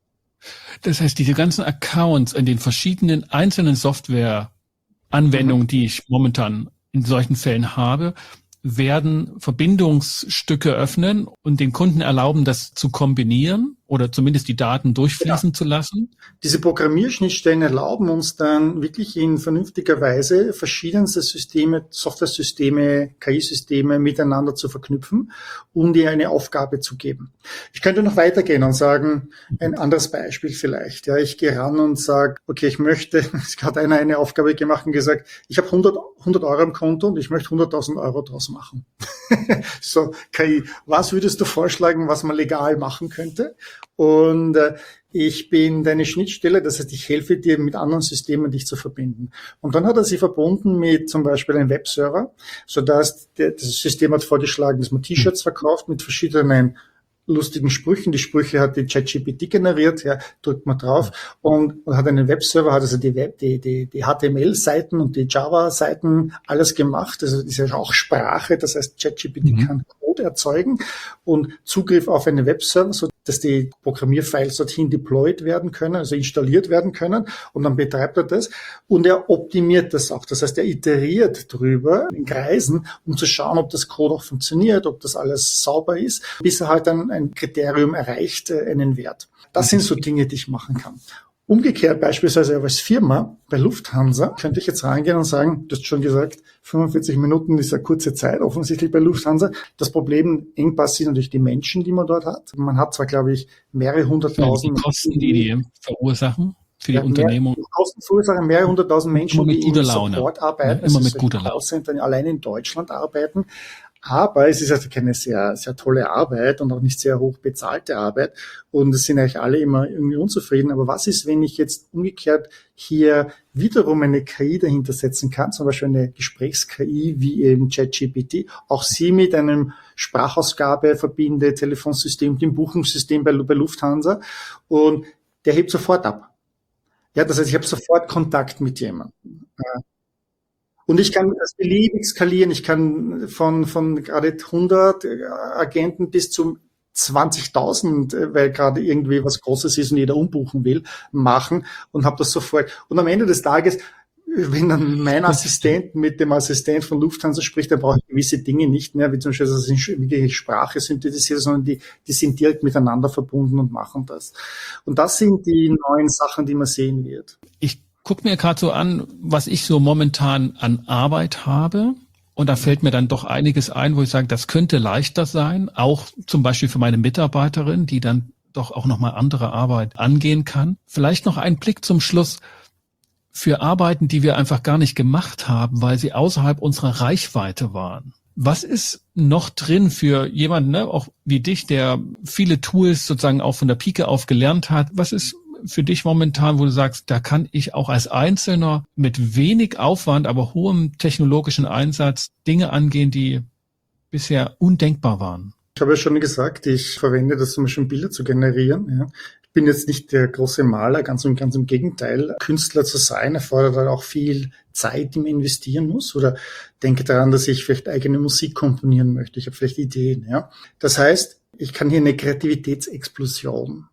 Das heißt, diese ganzen Accounts in den verschiedenen einzelnen Software-Anwendungen, mhm. die ich momentan in solchen Fällen habe, werden Verbindungsstücke öffnen und den Kunden erlauben, das zu kombinieren oder zumindest die Daten durchfließen ja. zu lassen? Diese Programmierschnittstellen erlauben uns dann wirklich in vernünftiger Weise verschiedenste Systeme, Software-Systeme, K I-Systeme miteinander zu verknüpfen, um dir eine Aufgabe zu geben. Ich könnte noch weitergehen und sagen, ein anderes Beispiel vielleicht. Ja, ich gehe ran und sage, okay, ich möchte, es hat einer eine Aufgabe gemacht und gesagt, ich habe hundert Euro im Konto und ich möchte hunderttausend Euro draus machen. So, K I, was würdest du vorschlagen, was man legal machen könnte? Und äh, ich bin deine Schnittstelle, das heißt, ich helfe dir mit anderen Systemen, dich zu verbinden. Und dann hat er sie verbunden mit zum Beispiel einem Webserver, sodass der, das System hat vorgeschlagen, dass man T-Shirts verkauft mit verschiedenen lustigen Sprüchen. Die Sprüche hat die ChatGPT generiert, ja, drückt man drauf und, und hat einen Webserver, hat also die Web, die, die, die H T M L-Seiten und die Java-Seiten alles gemacht. Also das ist ja auch Sprache, das heißt, ChatGPT mhm. kann Code erzeugen und Zugriff auf einen Webserver, so dass die Programmierfiles dorthin deployed werden können, also installiert werden können, und dann betreibt er das und er optimiert das auch. Das heißt, er iteriert drüber in Kreisen, um zu schauen, ob das Code auch funktioniert, ob das alles sauber ist, bis er halt dann ein Kriterium erreicht, einen Wert. Das sind so Dinge, die ich machen kann. Umgekehrt beispielsweise als Firma bei Lufthansa könnte ich jetzt reingehen und sagen, du hast schon gesagt, fünfundvierzig Minuten ist eine kurze Zeit, offensichtlich bei Lufthansa. Das Problem, Engpass sind natürlich die Menschen, die man dort hat. Man hat zwar, glaube ich, mehrere hunderttausend... Die Kosten, die die verursachen für die ja, Unternehmung. Die Kosten verursachen mehrere hunderttausend Menschen, die im Support arbeiten. Ja, immer mit guter Laune. Callcenter allein in Deutschland arbeiten. Aber es ist also keine sehr, sehr tolle Arbeit und auch nicht sehr hoch bezahlte Arbeit. Und es sind eigentlich alle immer irgendwie unzufrieden. Aber was ist, wenn ich jetzt umgekehrt hier wiederum eine K I dahinter setzen kann, zum Beispiel eine Gesprächs-K I wie eben ChatGPT, auch sie mit einem Sprachausgabe verbinde, Telefonsystem, dem Buchungssystem bei, bei Lufthansa, und der hebt sofort ab. Ja, das heißt, ich habe sofort Kontakt mit jemandem. Und ich kann das beliebig skalieren. Ich kann von, von gerade hundert Agenten bis zu zwanzigtausend, weil gerade irgendwie was Großes ist und jeder umbuchen will, machen und habe das sofort. Und am Ende des Tages, wenn dann mein Assistent mit dem Assistent von Lufthansa spricht, dann brauche ich gewisse Dinge nicht mehr, wie zum Beispiel, dass ich wirklich Sprache synthetisiere, sondern die, die sind direkt miteinander verbunden und machen das. Und das sind die neuen Sachen, die man sehen wird. Ich guck mir gerade so an, was ich so momentan an Arbeit habe. Und da fällt mir dann doch einiges ein, wo ich sage, das könnte leichter sein. Auch zum Beispiel für meine Mitarbeiterin, die dann doch auch nochmal andere Arbeit angehen kann. Vielleicht noch ein Blick zum Schluss für Arbeiten, die wir einfach gar nicht gemacht haben, weil sie außerhalb unserer Reichweite waren. Was ist noch drin für jemanden, ne, auch wie dich, der viele Tools sozusagen auch von der Pike auf gelernt hat? Was ist für dich momentan, wo du sagst, da kann ich auch als Einzelner mit wenig Aufwand, aber hohem technologischen Einsatz Dinge angehen, die bisher undenkbar waren? Ich habe ja schon gesagt, ich verwende das zum Beispiel, um Bilder zu generieren. Ja. Ich bin jetzt nicht der große Maler, ganz und ganz im Gegenteil. Künstler zu sein erfordert halt auch viel Zeit, die man investieren muss. Oder denke daran, dass ich vielleicht eigene Musik komponieren möchte. Ich habe vielleicht Ideen. Ja. Das heißt, ich kann hier eine Kreativitätsexplosion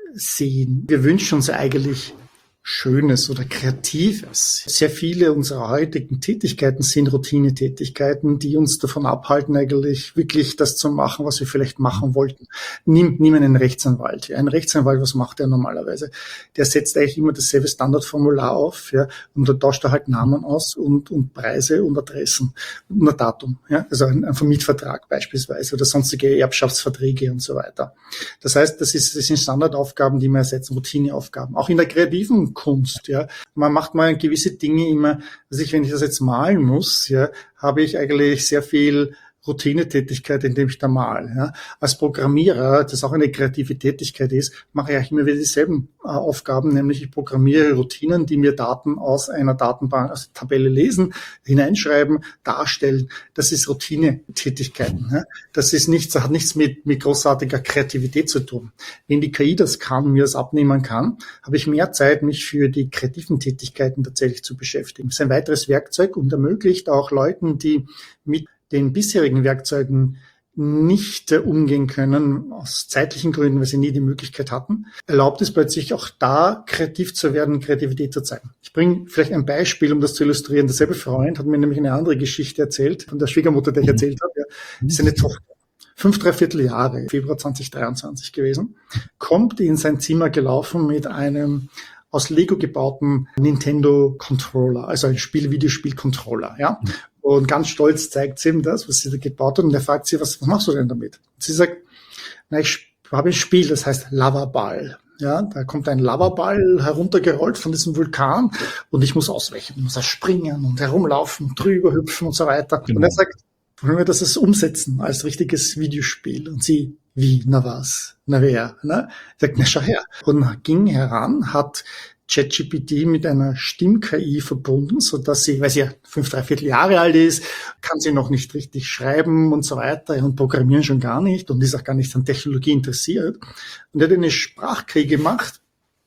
sehen. Wir wünschen uns eigentlich Schönes oder Kreatives. Sehr viele unserer heutigen Tätigkeiten sind Routinetätigkeiten, die uns davon abhalten, eigentlich wirklich das zu machen, was wir vielleicht machen wollten. Nimm, nimm einen Rechtsanwalt. Ein Rechtsanwalt, was macht er normalerweise? Der setzt eigentlich immer dasselbe Standardformular auf, ja, und da tauscht er halt Namen aus und, und Preise und Adressen und ein Datum, ja, also ein, ein Vermietvertrag beispielsweise oder sonstige Erbschaftsverträge und so weiter. Das heißt, das ist, das sind Standardaufgaben, die wir ersetzen, Routineaufgaben. Auch in der kreativen Kunst, ja. Man macht mal gewisse Dinge immer, also ich, wenn ich das jetzt malen muss, ja, habe ich eigentlich sehr viel Routinetätigkeit, indem ich da mal. Ja. Als Programmierer, das auch eine kreative Tätigkeit ist, mache ich auch immer wieder dieselben äh, Aufgaben, nämlich ich programmiere Routinen, die mir Daten aus einer Datenbank, aus der Tabelle lesen, hineinschreiben, darstellen. Das ist Routinetätigkeiten. Ja. Das ist nichts, das hat nichts mit, mit großartiger Kreativität zu tun. Wenn die K I das kann, mir das abnehmen kann, habe ich mehr Zeit, mich für die kreativen Tätigkeiten tatsächlich zu beschäftigen. Das ist ein weiteres Werkzeug und ermöglicht auch Leuten, die mit den bisherigen Werkzeugen nicht äh, umgehen können, aus zeitlichen Gründen, weil sie nie die Möglichkeit hatten, erlaubt es plötzlich auch da, kreativ zu werden, Kreativität zu zeigen. Ich bringe vielleicht ein Beispiel, um das zu illustrieren. Derselbe Freund hat mir nämlich eine andere Geschichte erzählt, von der Schwiegermutter, der ich erzählt habe. Ja, seine Tochter, fünf, dreiviertel Jahre, Februar zwanzig dreiundzwanzig gewesen, kommt in sein Zimmer gelaufen mit einem aus Lego gebauten Nintendo Controller, also ein Spiel, Videospiel-Controller, ja. Und ganz stolz zeigt sie ihm das, was sie da gebaut hat. Und er fragt sie, was, was machst du denn damit? Und sie sagt, na, ich habe ein Spiel, das heißt Lavaball. Ja, da kommt ein Lavaball heruntergerollt von diesem Vulkan und ich muss ausweichen, ich muss da springen und herumlaufen, drüber hüpfen und so weiter. Genau. Und er sagt, wollen wir das umsetzen als richtiges Videospiel? Und sie, wie, na was, na wer? Ne? Er sagt, na schau her. Und ging heran, hat ChatGPT mit einer Stimm-K I verbunden, so dass sie, weil sie ja fünf, dreiviertel Jahre alt ist, kann sie noch nicht richtig schreiben und so weiter und programmieren schon gar nicht und ist auch gar nicht an Technologie interessiert. Und er hat eine Sprach-K I gemacht,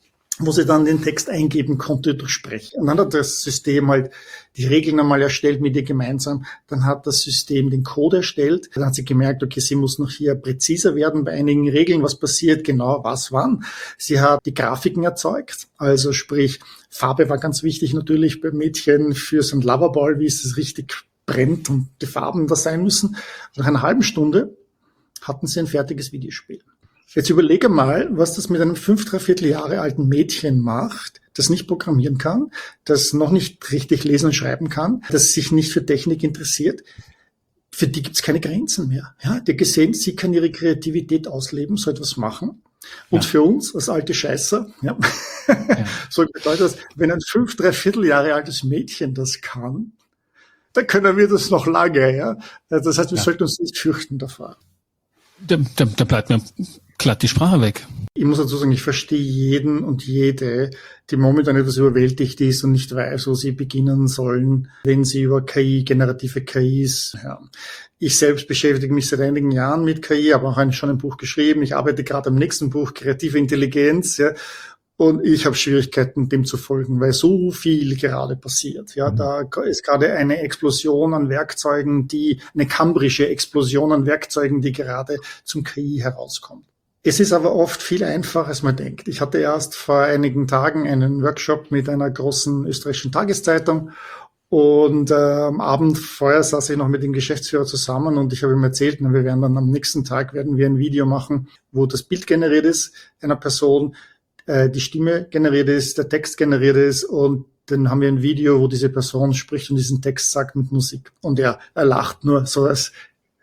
wo sie dann den Text eingeben konnte durch Sprechen. Und dann hat das System halt die Regeln einmal erstellt mit ihr gemeinsam. Dann hat das System den Code erstellt. Dann hat sie gemerkt, okay, sie muss noch hier präziser werden bei einigen Regeln, was passiert, genau, was, wann. Sie hat die Grafiken erzeugt. Also sprich, Farbe war ganz wichtig natürlich bei Mädchen für so ein Loverball, wie es richtig brennt und die Farben da sein müssen. Nach einer halben Stunde hatten sie ein fertiges Videospiel. Jetzt überlege mal, was das mit einem fünf, dreiviertel Jahre alten Mädchen macht, das nicht programmieren kann, das noch nicht richtig lesen und schreiben kann, das sich nicht für Technik interessiert. Für die gibt es keine Grenzen mehr. Ja, die gesehen, sie kann ihre Kreativität ausleben, so etwas machen. Und ja. Für uns, als alte Scheißer, ja, ja. So bedeutet das, wenn ein fünf, dreiviertel Jahre altes Mädchen das kann, dann können wir das noch lange. Ja, das heißt, wir ja. sollten uns nicht fürchten davor. Da, da, da bleibt mir glatt die Sprache weg. Ich muss dazu sagen, ich verstehe jeden und jede, die momentan etwas überwältigt ist und nicht weiß, wo sie beginnen sollen, wenn sie über K I, generative K Is, ja. Ich selbst beschäftige mich seit einigen Jahren mit K I, habe auch ein, schon ein Buch geschrieben. Ich arbeite gerade am nächsten Buch, Kreative Intelligenz, ja. Und ich habe Schwierigkeiten, dem zu folgen, weil so viel gerade passiert. Ja, da ist gerade eine Explosion an Werkzeugen, die, eine kambrische Explosion an Werkzeugen, die gerade zum K I herauskommt. Es ist aber oft viel einfacher, als man denkt. Ich hatte erst vor einigen Tagen einen Workshop mit einer großen österreichischen Tageszeitung und äh, am Abend vorher saß ich noch mit dem Geschäftsführer zusammen und ich habe ihm erzählt, na, wir werden dann am nächsten Tag werden wir ein Video machen, wo das Bild generiert ist einer Person, die Stimme generiert ist, der Text generiert ist und dann haben wir ein Video, wo diese Person spricht und diesen Text sagt mit Musik. Und er, er lacht nur so als,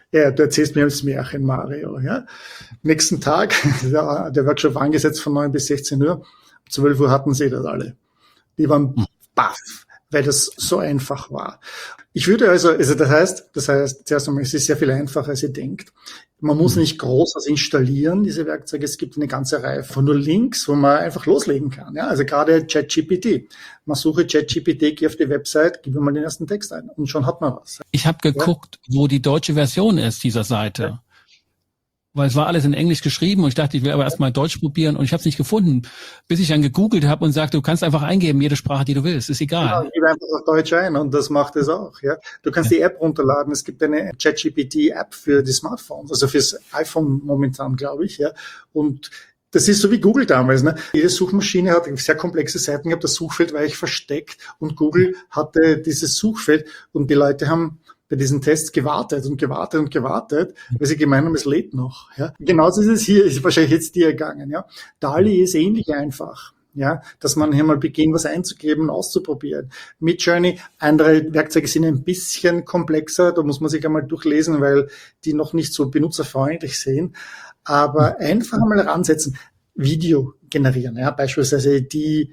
Ja, du erzählst mir das Märchen, Mario. Ja? Nächsten Tag, der, der Workshop war angesetzt von neun bis sechzehn Uhr. Um zwölf Uhr hatten sie das alle. Die waren baff, weil das so einfach war. Ich würde also, also das heißt, das heißt, zuerst einmal, es ist sehr viel einfacher, als ihr denkt. Man muss nicht groß was installieren, diese Werkzeuge. Es gibt eine ganze Reihe von nur Links, wo man einfach loslegen kann. Ja, also gerade ChatGPT. Man suche ChatGPT, gehe auf die Website, gebe mal den ersten Text ein und schon hat man was. Ich habe geguckt, ja, wo die deutsche Version ist dieser Seite. Ja. Weil es war alles in Englisch geschrieben und ich dachte, ich will aber erstmal Deutsch probieren und ich habe es nicht gefunden, bis ich dann gegoogelt habe und sagte, du kannst einfach eingeben, jede Sprache, die du willst, ist egal. Ja, gib einfach auf Deutsch ein und das macht es auch. Ja, du kannst ja die App runterladen. Es gibt eine ChatGPT-App für die Smartphones, also fürs iPhone momentan, glaube ich. Ja, und das ist so wie Google damals. Ne? Jede Suchmaschine hat sehr komplexe Seiten gehabt. Das Suchfeld war eigentlich versteckt und Google hatte dieses Suchfeld und die Leute haben bei diesen Tests gewartet und gewartet und gewartet, weil sie gemeint haben, es lädt noch. Ja. Genauso ist es hier, ist wahrscheinlich jetzt dir ergangen. Ja. DALL-E ist ähnlich einfach. Ja, dass man hier mal beginnt, was einzugeben und auszuprobieren. Midjourney, andere Werkzeuge sind ein bisschen komplexer, da muss man sich einmal durchlesen, weil die noch nicht so benutzerfreundlich sind. Aber einfach mal ransetzen, Video generieren, ja, beispielsweise die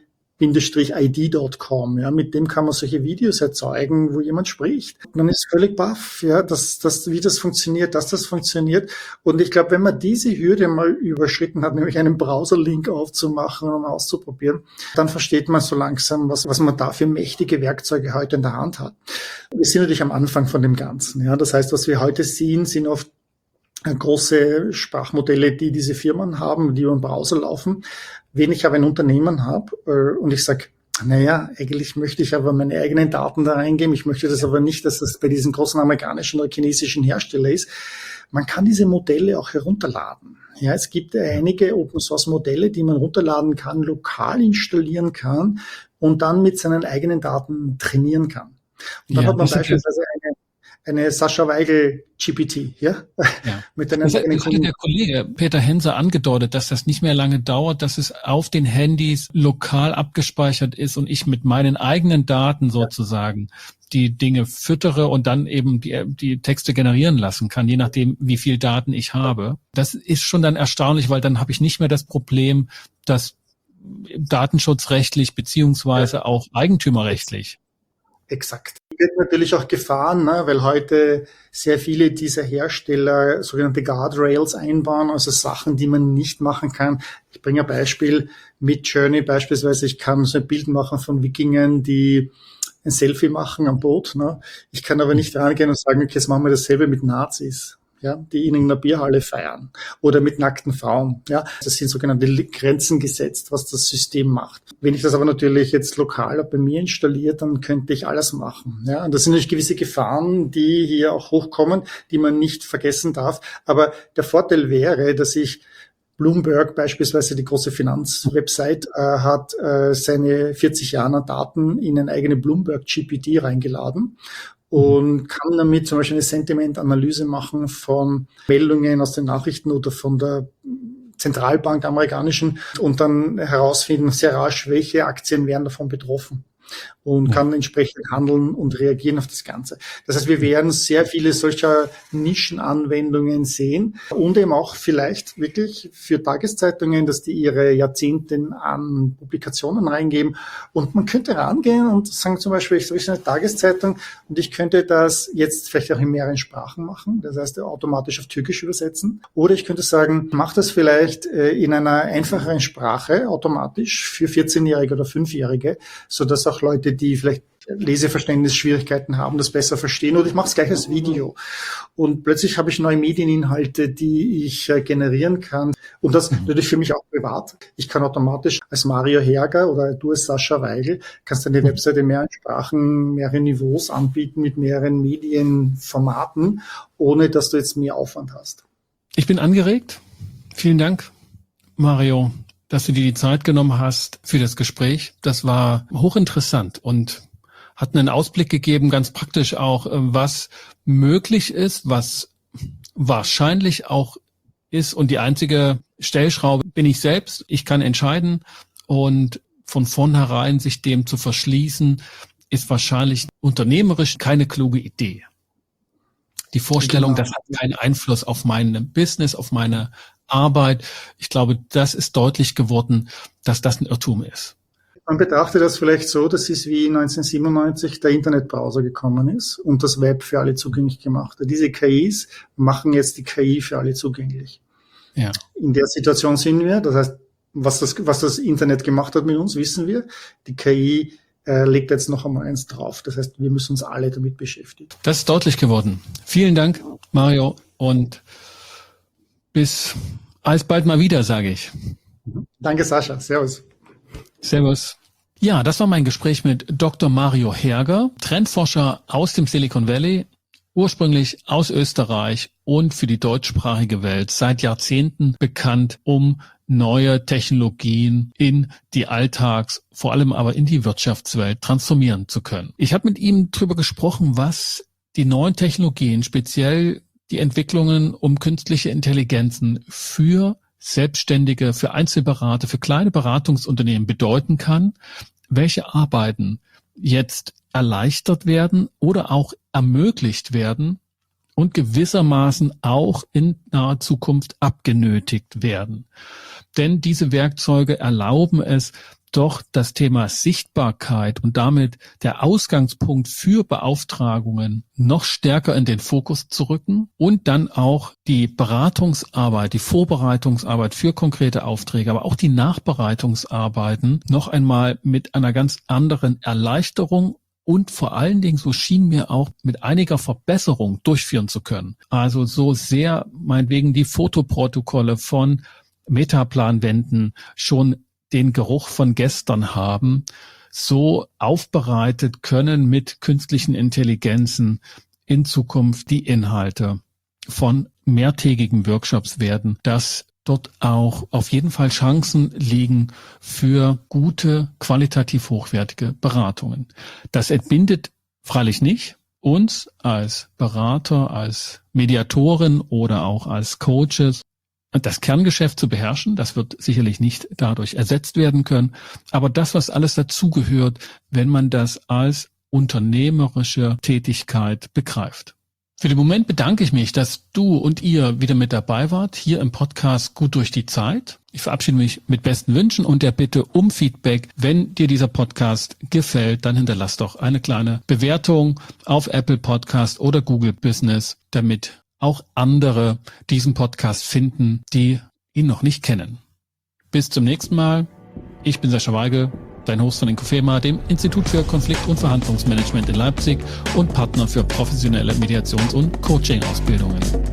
I D Punkt com, ja, mit dem kann man solche Videos erzeugen, wo jemand spricht. Man ist völlig baff, ja, dass, dass, wie das funktioniert, dass das funktioniert. Und ich glaube, wenn man diese Hürde mal überschritten hat, nämlich einen Browser-Link aufzumachen und um auszuprobieren, dann versteht man so langsam, was, was man da für mächtige Werkzeuge heute in der Hand hat. Wir sind natürlich am Anfang von dem Ganzen, ja. Das heißt, was wir heute sehen, sind oft große Sprachmodelle, die diese Firmen haben, die über den Browser laufen. Wenn ich aber ein Unternehmen habe äh, und ich sage, naja, eigentlich möchte ich aber meine eigenen Daten da reingeben, ich möchte das aber nicht, dass das bei diesen großen amerikanischen oder chinesischen Herstellern ist. Man kann diese Modelle auch herunterladen. Ja, es gibt einige Open-Source-Modelle, die man runterladen kann, lokal installieren kann und dann mit seinen eigenen Daten trainieren kann. Und dann ja, hat man beispielsweise eine eine Sascha Weigel G P T, ja? Ja. Mit einem das hat der Kollege Peter Hense angedeutet, dass das nicht mehr lange dauert, dass es auf den Handys lokal abgespeichert ist und ich mit meinen eigenen Daten sozusagen ja. die Dinge füttere und dann eben die, die Texte generieren lassen kann, je nachdem, wie viel Daten ich habe. Das ist schon dann erstaunlich, weil dann habe ich nicht mehr das Problem, dass datenschutzrechtlich beziehungsweise ja. auch eigentümerrechtlich. Exakt. Wird natürlich auch gefahren, ne, weil heute sehr viele dieser Hersteller sogenannte Guardrails einbauen, also Sachen, die man nicht machen kann. Ich bringe ein Beispiel, Midjourney beispielsweise, ich kann so ein Bild machen von Wikingern, die ein Selfie machen am Boot. Ne. Ich kann aber nicht rangehen und sagen, okay, jetzt machen wir dasselbe mit Nazis. Ja, die in einer Bierhalle feiern oder mit nackten Frauen. Ja, das sind sogenannte Grenzen gesetzt, was das System macht. Wenn ich das aber natürlich jetzt lokal bei mir installiere, dann könnte ich alles machen. Ja, und das sind natürlich gewisse Gefahren, die hier auch hochkommen, die man nicht vergessen darf. Aber der Vorteil wäre, dass ich Bloomberg beispielsweise, die große Finanzwebsite, äh, hat äh, seine vierzig Jahre Daten in eine eigene Bloomberg G P T reingeladen. Und kann damit zum Beispiel eine Sentimentanalyse machen von Meldungen aus den Nachrichten oder von der Zentralbank amerikanischen und dann herausfinden sehr rasch, welche Aktien wären davon betroffen. Und kann entsprechend handeln und reagieren auf das Ganze. Das heißt, wir werden sehr viele solcher Nischenanwendungen sehen und eben auch vielleicht wirklich für Tageszeitungen, dass die ihre Jahrzehnte an Publikationen reingeben. Und man könnte rangehen und sagen zum Beispiel, ich habe eine Tageszeitung und ich könnte das jetzt vielleicht auch in mehreren Sprachen machen, das heißt automatisch auf Türkisch übersetzen. Oder ich könnte sagen, mach das vielleicht in einer einfacheren Sprache automatisch für vierzehnjährige oder fünfjährige, sodass auch Leute, die vielleicht Leseverständnisschwierigkeiten haben, das besser verstehen. Oder ich mache es gleich als Video. Und plötzlich habe ich neue Medieninhalte, die ich äh, generieren kann. Und das natürlich für mich auch privat. Ich kann automatisch als Mario Herger oder du als Sascha Weigel, kannst deine Webseite in mehreren Sprachen, mehrere Niveaus anbieten mit mehreren Medienformaten, ohne dass du jetzt mehr Aufwand hast. Ich bin angeregt. Vielen Dank, Mario, dass du dir die Zeit genommen hast für das Gespräch. Das war hochinteressant und hat einen Ausblick gegeben, ganz praktisch auch, was möglich ist, was wahrscheinlich auch ist. Und die einzige Stellschraube bin ich selbst. Ich kann entscheiden und von vornherein sich dem zu verschließen, ist wahrscheinlich unternehmerisch keine kluge Idee. Die Vorstellung, Genau. das hat keinen Einfluss auf mein Business, auf meine Arbeit. Ich glaube, das ist deutlich geworden, dass das ein Irrtum ist. Man betrachtet das vielleicht so, das ist wie neunzehnhundertsiebenundneunzig der Internetbrowser gekommen ist und das Web für alle zugänglich gemacht hat. Diese K Is machen jetzt die K I für alle zugänglich. Ja. In der Situation sind wir, das heißt, was das, was das Internet gemacht hat mit uns, wissen wir. Die K I äh, legt jetzt noch einmal eins drauf. Das heißt, wir müssen uns alle damit beschäftigen. Das ist deutlich geworden. Vielen Dank, Mario, und bis alsbald mal wieder, sage ich. Danke, Sascha. Servus. Servus. Ja, das war mein Gespräch mit Doktor Mario Herger, Trendforscher aus dem Silicon Valley, ursprünglich aus Österreich und für die deutschsprachige Welt seit Jahrzehnten bekannt, um neue Technologien in die Alltags-, vor allem aber in die Wirtschaftswelt transformieren zu können. Ich habe mit ihm darüber gesprochen, was die neuen Technologien, speziell die Entwicklungen um künstliche Intelligenzen für Selbstständige, für Einzelberater, für kleine Beratungsunternehmen bedeuten kann, welche Arbeiten jetzt erleichtert werden oder auch ermöglicht werden und gewissermaßen auch in naher Zukunft abgenötigt werden. Denn diese Werkzeuge erlauben es, doch das Thema Sichtbarkeit und damit der Ausgangspunkt für Beauftragungen noch stärker in den Fokus zu rücken und dann auch die Beratungsarbeit, die Vorbereitungsarbeit für konkrete Aufträge, aber auch die Nachbereitungsarbeiten noch einmal mit einer ganz anderen Erleichterung und vor allen Dingen, so schien mir auch, mit einiger Verbesserung durchführen zu können. Also so sehr meinetwegen die Fotoprotokolle von Metaplanwänden schon den Geruch von gestern haben, so aufbereitet können mit künstlichen Intelligenzen in Zukunft die Inhalte von mehrtägigen Workshops werden, dass dort auch auf jeden Fall Chancen liegen für gute, qualitativ hochwertige Beratungen. Das entbindet freilich nicht uns als Berater, als Mediatoren oder auch als Coaches, das Kerngeschäft zu beherrschen. Das wird sicherlich nicht dadurch ersetzt werden können. Aber das, was alles dazugehört, wenn man das als unternehmerische Tätigkeit begreift. Für den Moment bedanke ich mich, dass du und ihr wieder mit dabei wart, hier im Podcast Gut durch die Zeit. Ich verabschiede mich mit besten Wünschen und der Bitte um Feedback. Wenn dir dieser Podcast gefällt, dann hinterlass doch eine kleine Bewertung auf Apple Podcast oder Google Business, damit auch andere diesen Podcast finden, die ihn noch nicht kennen. Bis zum nächsten Mal. Ich bin Sascha Weigel, dein Host von Inkofema, dem Institut für Konflikt- und Verhandlungsmanagement in Leipzig und Partner für professionelle Mediations- und Coaching-Ausbildungen.